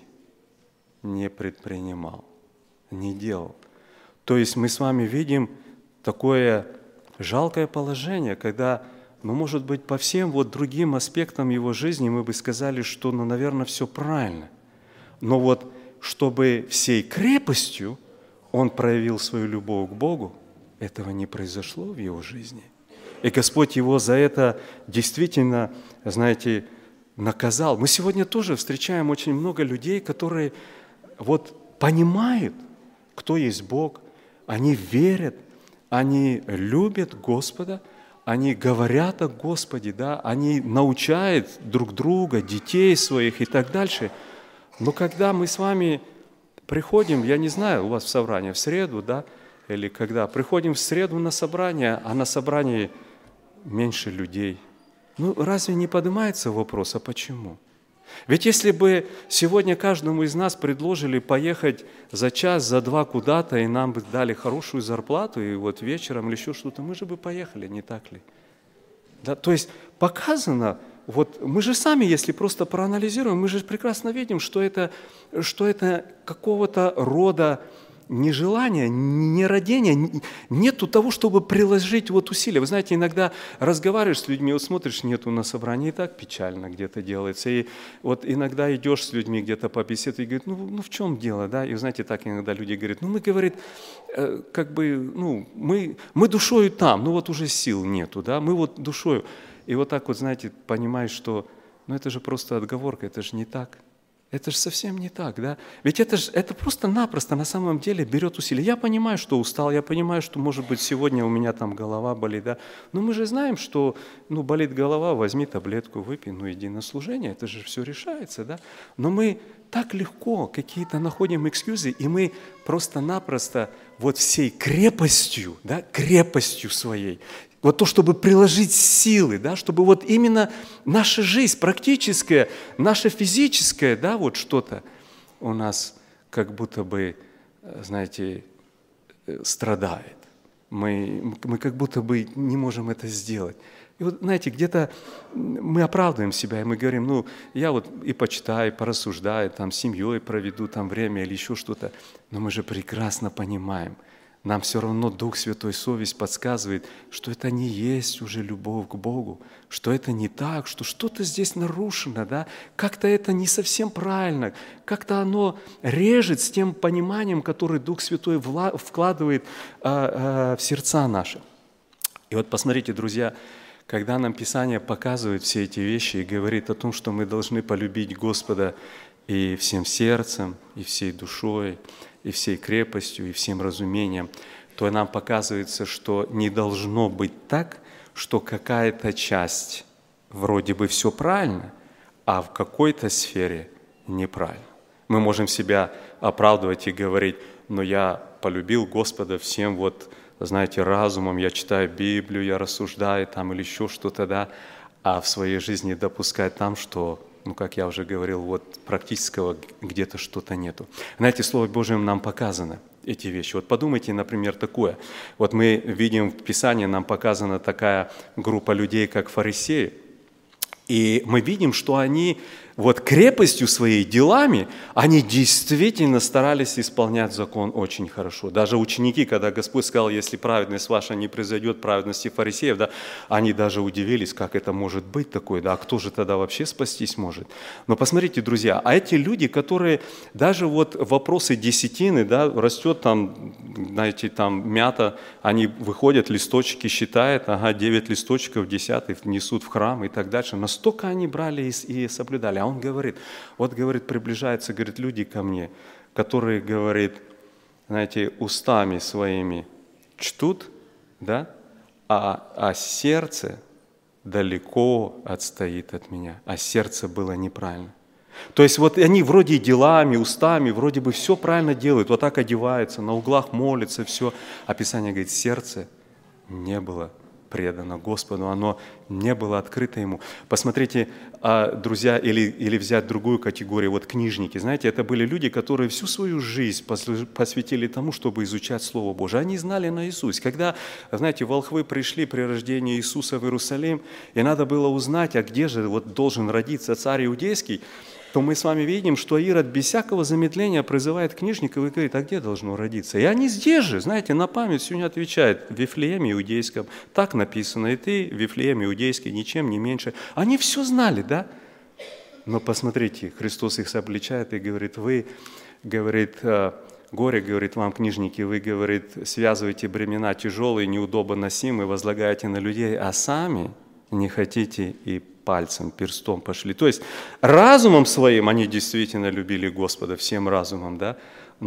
не предпринимал, не делал. То есть мы с вами видим такое жалкое положение, когда, ну, может быть, по всем вот другим аспектам его жизни мы бы сказали, что, ну, наверное, все правильно. Но вот чтобы всей крепостью он проявил свою любовь к Богу, этого не произошло в его жизни. И Господь его за это действительно, знаете, наказал. Мы сегодня тоже встречаем очень много людей, которые вот понимают, кто есть Бог, они верят, они любят Господа, они говорят о Господе, да, они научают друг друга, детей своих и так дальше. Но когда мы с вами приходим, я не знаю, у вас в собрание в среду, да, или когда приходим в среду на собрание, а на собрании меньше людей, ну разве не поднимается вопрос, а почему? Ведь если бы сегодня каждому из нас предложили поехать за час, за два куда-то, и нам бы дали хорошую зарплату, и вот вечером или еще что-то, мы же бы поехали, не так ли? Да, то есть показано, вот мы же сами, если просто проанализируем, мы же прекрасно видим, что это, что это какого-то рода нежелание, нерадение, нету того, чтобы приложить вот усилия. Вы знаете, иногда разговариваешь с людьми, вот смотришь, нету на собрании, и так печально где-то делается. И вот иногда идешь с людьми где-то побеседовать, и говорят, ну, ну в чем дело, да? И знаете, так иногда люди говорят, ну мы, говорит, как бы, ну, мы, мы душою там, ну вот уже сил нету, да, мы вот душою. И вот так вот, знаете, понимаешь, что, ну это же просто отговорка, это же не так. Это же совсем не так, да? Ведь это же это просто-напросто на самом деле берет усилия. Я понимаю, что устал, я понимаю, что, может быть, сегодня у меня там голова болит, да? Но мы же знаем, что, ну, болит голова, возьми таблетку, выпей, ну, иди на служение, это же все решается, да? Но мы так легко какие-то находим экскьюзы, и мы просто-напросто вот всей крепостью, да, крепостью своей, вот то, чтобы приложить силы, да, чтобы вот именно наша жизнь практическая, наша физическая, да, вот что-то у нас как будто бы, знаете, страдает. Мы, мы как будто бы не можем это сделать. И вот, знаете, где-то мы оправдываем себя, и мы говорим, ну, я вот и почитаю, и порассуждаю, там, с семьей проведу там время или еще что-то. Но мы же прекрасно понимаем, нам все равно Дух Святой, совесть подсказывает, что это не есть уже любовь к Богу, что это не так, что что-то здесь нарушено, да? Как-то это не совсем правильно, как-то оно режет с тем пониманием, которое Дух Святой вкладывает а, а, в сердца наши. И вот посмотрите, друзья, когда нам Писание показывает все эти вещи и говорит о том, что мы должны полюбить Господа и всем сердцем, и всей душой, и всей крепостью, и всем разумением, то нам показывается, что не должно быть так, что какая-то часть вроде бы все правильно, а в какой-то сфере неправильно. Мы можем себя оправдывать и говорить: но я полюбил Господа всем, вот, знаете, разумом, я читаю Библию, я рассуждаю там или еще что-то, да, а в своей жизни допускать там, что, ну, как я уже говорил, вот практического где-то что-то нету. Знаете, Слово Божьем нам показано эти вещи. Вот подумайте, например, такое. Вот мы видим в Писании, нам показана такая группа людей, как фарисеи, и мы видим, что они вот крепостью своей, делами, они действительно старались исполнять закон очень хорошо. Даже ученики, когда Господь сказал: если праведность ваша не произойдет праведности фарисеев, да, они даже удивились, как это может быть такое, да, а кто же тогда вообще спастись может? Но посмотрите, друзья, а эти люди, которые даже вот вопросы десятины, да, растет там, знаете, там мята, они выходят, листочки считают, ага, девять листочков, десятых несут в храм и так дальше. Настолько они брали и, и соблюдали. А он говорит, вот, говорит, приближаются, говорит, люди ко мне, которые, говорит, знаете, устами своими чтут, да, а, а сердце далеко отстоит от меня, а сердце было неправильно. То есть вот они вроде делами, устами, вроде бы все правильно делают, вот так одеваются, на углах молятся, все. А Писание говорит, сердце не было предано Господу, оно не было открыто Ему. Посмотрите, друзья, или, или взять другую категорию, вот книжники. Знаете, это были люди, которые всю свою жизнь посвятили тому, чтобы изучать Слово Божие. Они знали наизусть. Когда, знаете, волхвы пришли при рождении Иисуса в Иерусалим, и надо было узнать, а где же вот должен родиться царь иудейский, то мы с вами видим, что Ирод без всякого замедления призывает книжников и говорит, а где должно родиться? И они здесь же, знаете, на память сегодня отвечают, в Вифлееме Иудейском, так написано, и ты, Вифлеем Иудейский, ничем не меньше. Они все знали, да? Но посмотрите, Христос их обличает и говорит, вы, говорит, горе, говорит, вам, книжники, вы, говорит, связываете бремена тяжелые, неудобно носимые, возлагаете на людей, а сами не хотите и пальцем, перстом пошли. То есть разумом своим они действительно любили Господа, всем разумом, да,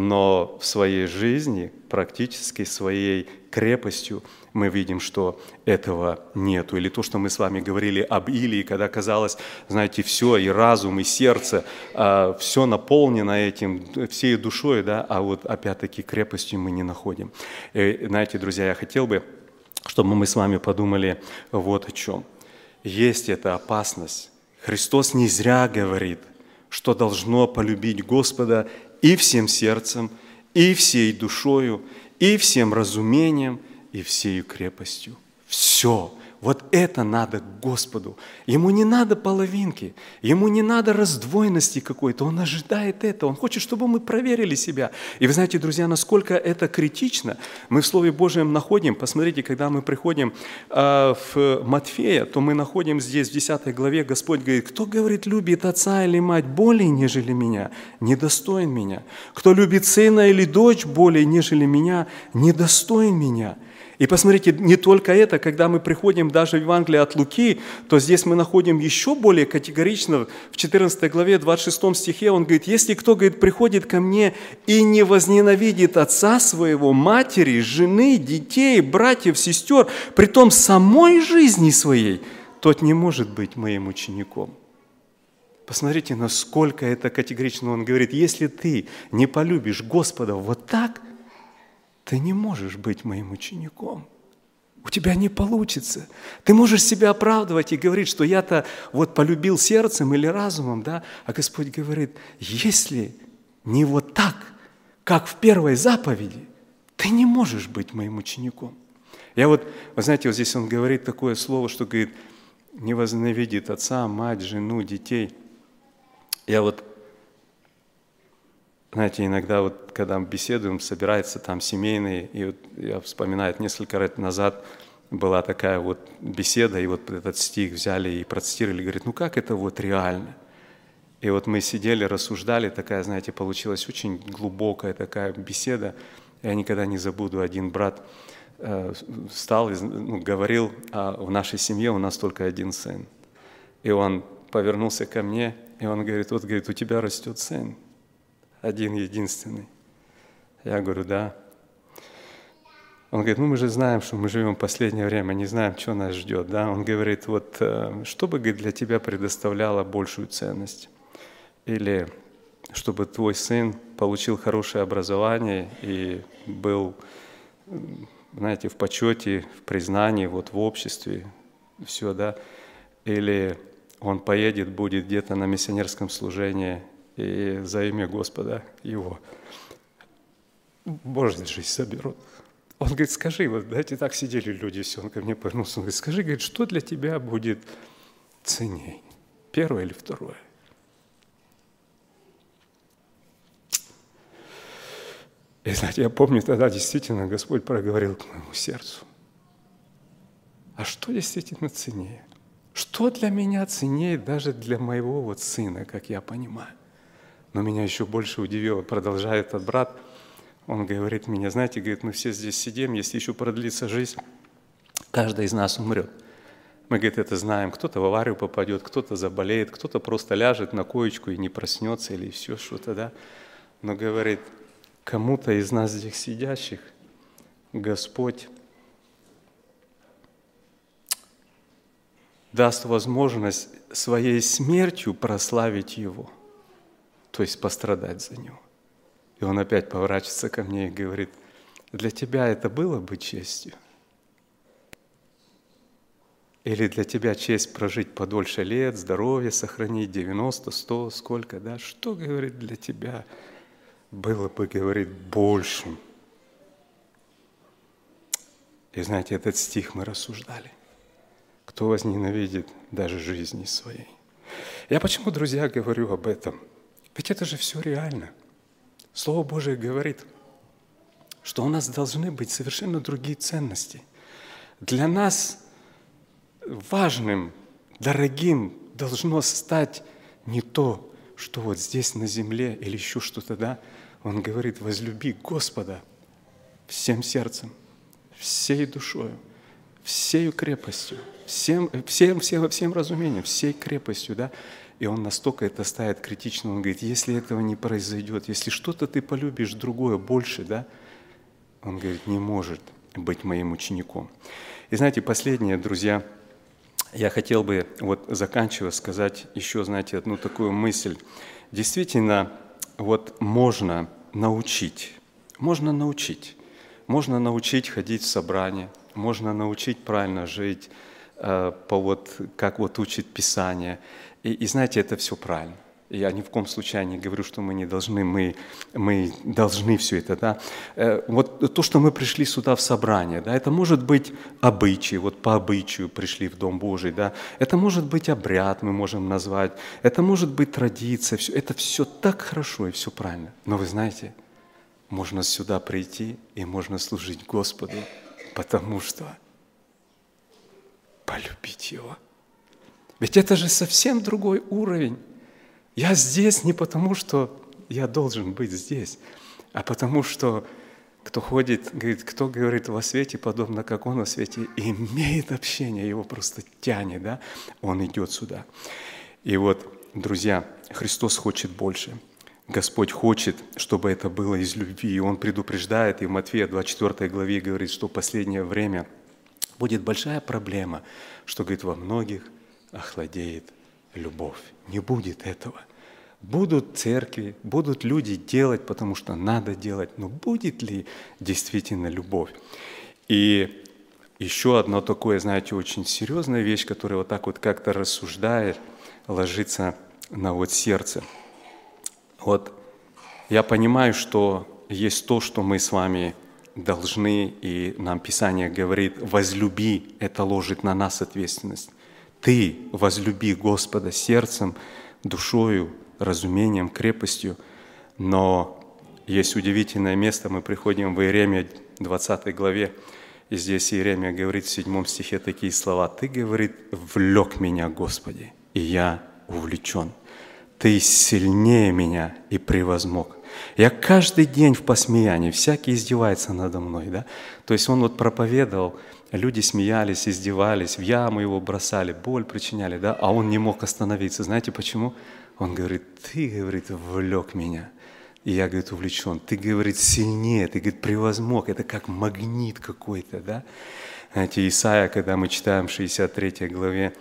но в своей жизни, практически своей крепостью, мы видим, что этого нету. Или то, что мы с вами говорили об Илии, когда казалось, знаете, все, и разум, и сердце, все наполнено этим, всей душой, да, а вот опять-таки крепостью мы не находим. И, знаете, друзья, я хотел бы, чтобы мы с вами подумали вот о чем. Есть эта опасность. Христос не зря говорит, что должно полюбить Господа и всем сердцем, и всей душою, и всем разумением, и всею крепостью. Все. Вот это надо Господу. Ему не надо половинки, ему не надо раздвоенности какой-то. Он ожидает этого. Он хочет, чтобы мы проверили себя. И вы знаете, друзья, насколько это критично. Мы в Слове Божьем находим, посмотрите, когда мы приходим э, в Матфея, то мы находим здесь в десятой главе, Господь говорит, кто, говорит, любит отца или мать более, нежели меня, недостоин меня. Кто любит сына или дочь более, нежели меня, недостоин меня. И посмотрите, не только это, когда мы приходим даже в Евангелие от Луки, то здесь мы находим еще более категорично, в четырнадцатой главе, двадцать шестом стихе, он говорит, если кто, говорит, приходит ко мне и не возненавидит отца своего, матери, жены, детей, братьев, сестер, притом самой жизни своей, тот не может быть моим учеником. Посмотрите, насколько это категорично. Он говорит, если ты не полюбишь Господа вот так, ты не можешь быть моим учеником. У тебя не получится. Ты можешь себя оправдывать и говорить, что я-то вот полюбил сердцем или разумом, да? А Господь говорит, если не вот так, как в первой заповеди, ты не можешь быть моим учеником. Я вот, вы знаете, вот здесь он говорит такое слово, что говорит, не возненавидит отца, мать, жену, детей. Я вот знаете, иногда вот, когда мы беседуем, собираются там семейные, и вот я вспоминаю, несколько лет назад была такая вот беседа, и вот этот стих взяли и процитировали, говорит, ну как это вот реально? И вот мы сидели, рассуждали, такая, знаете, получилась очень глубокая такая беседа. Я никогда не забуду, один брат встал и ну, говорил, а в нашей семье у нас только один сын. И он повернулся ко мне, и он говорит, вот, говорит, у тебя растет сын, один единственный. Я говорю, да. Он говорит, ну мы же знаем, что мы живем в последнее время, не знаем, что нас ждет. Да? Он говорит, вот что бы говорит, для тебя предоставляло большую ценность? Или чтобы твой сын получил хорошее образование и был, знаете, в почете, в признании, вот в обществе, все, да? Или он поедет, будет где-то на миссионерском служении и за имя Господа его Божью жизнь соберут. Он говорит, скажи, вот знаете, так сидели люди, все, он ко мне повернулся, он говорит, скажи, говорит, что для тебя будет ценней, первое или второе? И знаете, я помню, тогда действительно Господь проговорил к моему сердцу. А что действительно ценнее? Что для меня ценнее даже для моего вот сына, как я понимаю? Но меня еще больше удивило, продолжает этот брат, он говорит мне, знаете, говорит, мы все здесь сидим, если еще продлится жизнь, каждый из нас умрет. Мы, говорит, это знаем, кто-то в аварию попадет, кто-то заболеет, кто-то просто ляжет на коечку и не проснется или все что-то, да. Но, говорит, кому-то из нас здесь сидящих Господь даст возможность своей смертью прославить Его, то есть пострадать за Него. И он опять поворачивается ко мне и говорит, для тебя это было бы честью? Или для тебя честь прожить подольше лет, здоровье сохранить, девяносто, сто, сколько, да? Что, говорит, для тебя было бы, говорит, большим? И знаете, этот стих мы рассуждали. Кто возненавидит даже жизни своей? Я почему, друзья, говорю об этом? Ведь это же все реально. Слово Божие говорит, что у нас должны быть совершенно другие ценности. Для нас важным, дорогим должно стать не то, что вот здесь на земле или еще что-то, да? Он говорит, возлюби Господа всем сердцем, всей душою, всею крепостью, всем, всем, всем, всем разумением, всей крепостью, да? И он настолько это ставит критично, он говорит, если этого не произойдет, если что-то ты полюбишь другое больше, да, он говорит, не может быть моим учеником. И знаете, последнее, друзья, я хотел бы, вот заканчивая, сказать еще, знаете, одну такую мысль. Действительно, вот можно научить, можно научить, можно научить ходить в собрание, можно научить правильно жить, по вот, как вот учит Писание. И, и знаете, это все правильно. Я ни в коем случае не говорю, что мы не должны, мы, мы должны все это. Да? Вот то, что мы пришли сюда в собрание, да, это может быть обычай, вот по обычаю пришли в Дом Божий. Да? Это может быть обряд, мы можем назвать. Это может быть традиция. Все, это все так хорошо и все правильно. Но вы знаете, можно сюда прийти и можно служить Господу, потому что полюбить Его. Ведь это же совсем другой уровень. Я здесь не потому, что я должен быть здесь, а потому что кто ходит, говорит, кто говорит во свете, подобно как он во свете, имеет общение, его просто тянет, да? Он идет сюда. И вот, друзья, Христос хочет больше. Господь хочет, чтобы это было из любви. И Он предупреждает, и в Матфея двадцать четвёртой главе говорит, что в последнее время будет большая проблема, что, говорит, во многих охладеет любовь. Не будет этого. Будут церкви, будут люди делать, потому что надо делать, но будет ли действительно любовь? И еще одно такое, знаете, очень серьезная вещь, которая вот так вот как-то рассуждает, ложится на вот сердце. Вот я понимаю, что есть то, что мы с вами должны, и нам Писание говорит, возлюби, это ложит на нас ответственность. Ты возлюби Господа сердцем, душою, разумением, крепостью. Но есть удивительное место, мы приходим в Иеремия двадцатой главе, и здесь Иеремия говорит в седьмом стихе такие слова. «Ты, говорит, влек меня, Господи, и я увлечен. Ты сильнее меня и превозмог. Я каждый день в посмеянии, всякий издевается надо мной, да? То есть он вот проповедовал, люди смеялись, издевались, в яму его бросали, боль причиняли, да? А он не мог остановиться. Знаете почему? Он говорит, ты, говорит, влек меня. И я, говорит, увлечен. Ты, говорит, сильнее, ты, говорит, превозмог. Это как магнит какой-то, да? Знаете, Исайя, когда мы читаем в шестьдесят третьей главе,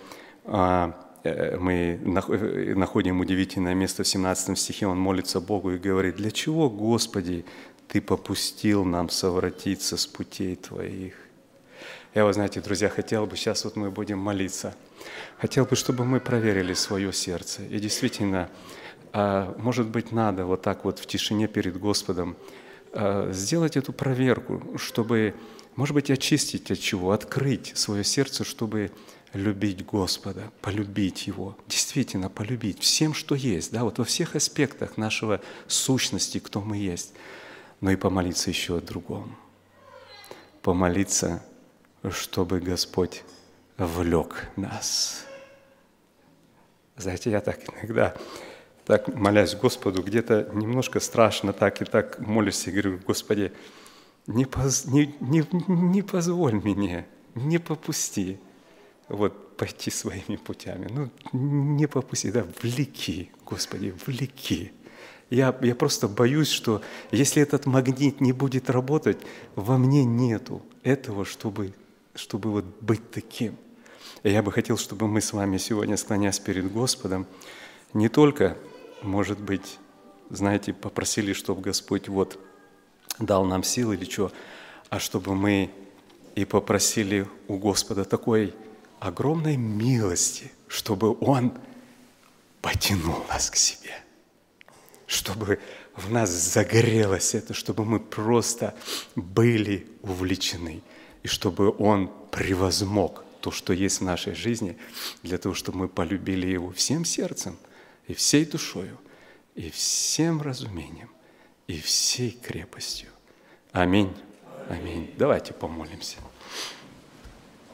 мы находим удивительное место в семнадцатом стихе, он молится Богу и говорит, для чего, Господи, Ты попустил нам совратиться с путей Твоих? Я, вы знаете, друзья, хотел бы, сейчас вот мы будем молиться, хотел бы, чтобы мы проверили свое сердце. И действительно, может быть, надо вот так вот в тишине перед Господом сделать эту проверку, чтобы, может быть, очистить от чего, открыть свое сердце, чтобы любить Господа, полюбить Его, действительно полюбить всем, что есть, да, вот во всех аспектах нашего сущности, кто мы есть, но и помолиться еще о другом. Помолиться, чтобы Господь влек нас. Знаете, я так иногда, так молясь Господу, где-то немножко страшно, так и так молюсь и говорю, Господи, не, поз, не, не, не позволь мне, не попусти, вот пойти своими путями. Ну, не попусти, да, влеки, Господи, влеки. Я, я просто боюсь, что если этот магнит не будет работать, во мне нету этого, чтобы, чтобы вот быть таким. И я бы хотел, чтобы мы с вами сегодня, склонясь перед Господом, не только, может быть, знаете, попросили, чтобы Господь вот дал нам силы или что, а чтобы мы и попросили у Господа такой огромной милости, чтобы Он потянул нас к себе, чтобы в нас загорелось это, чтобы мы просто были увлечены, и чтобы Он превозмог то, что есть в нашей жизни, для того, чтобы мы полюбили Его всем сердцем, и всей душою, и всем разумением, и всей крепостью. Аминь. Аминь. Давайте помолимся.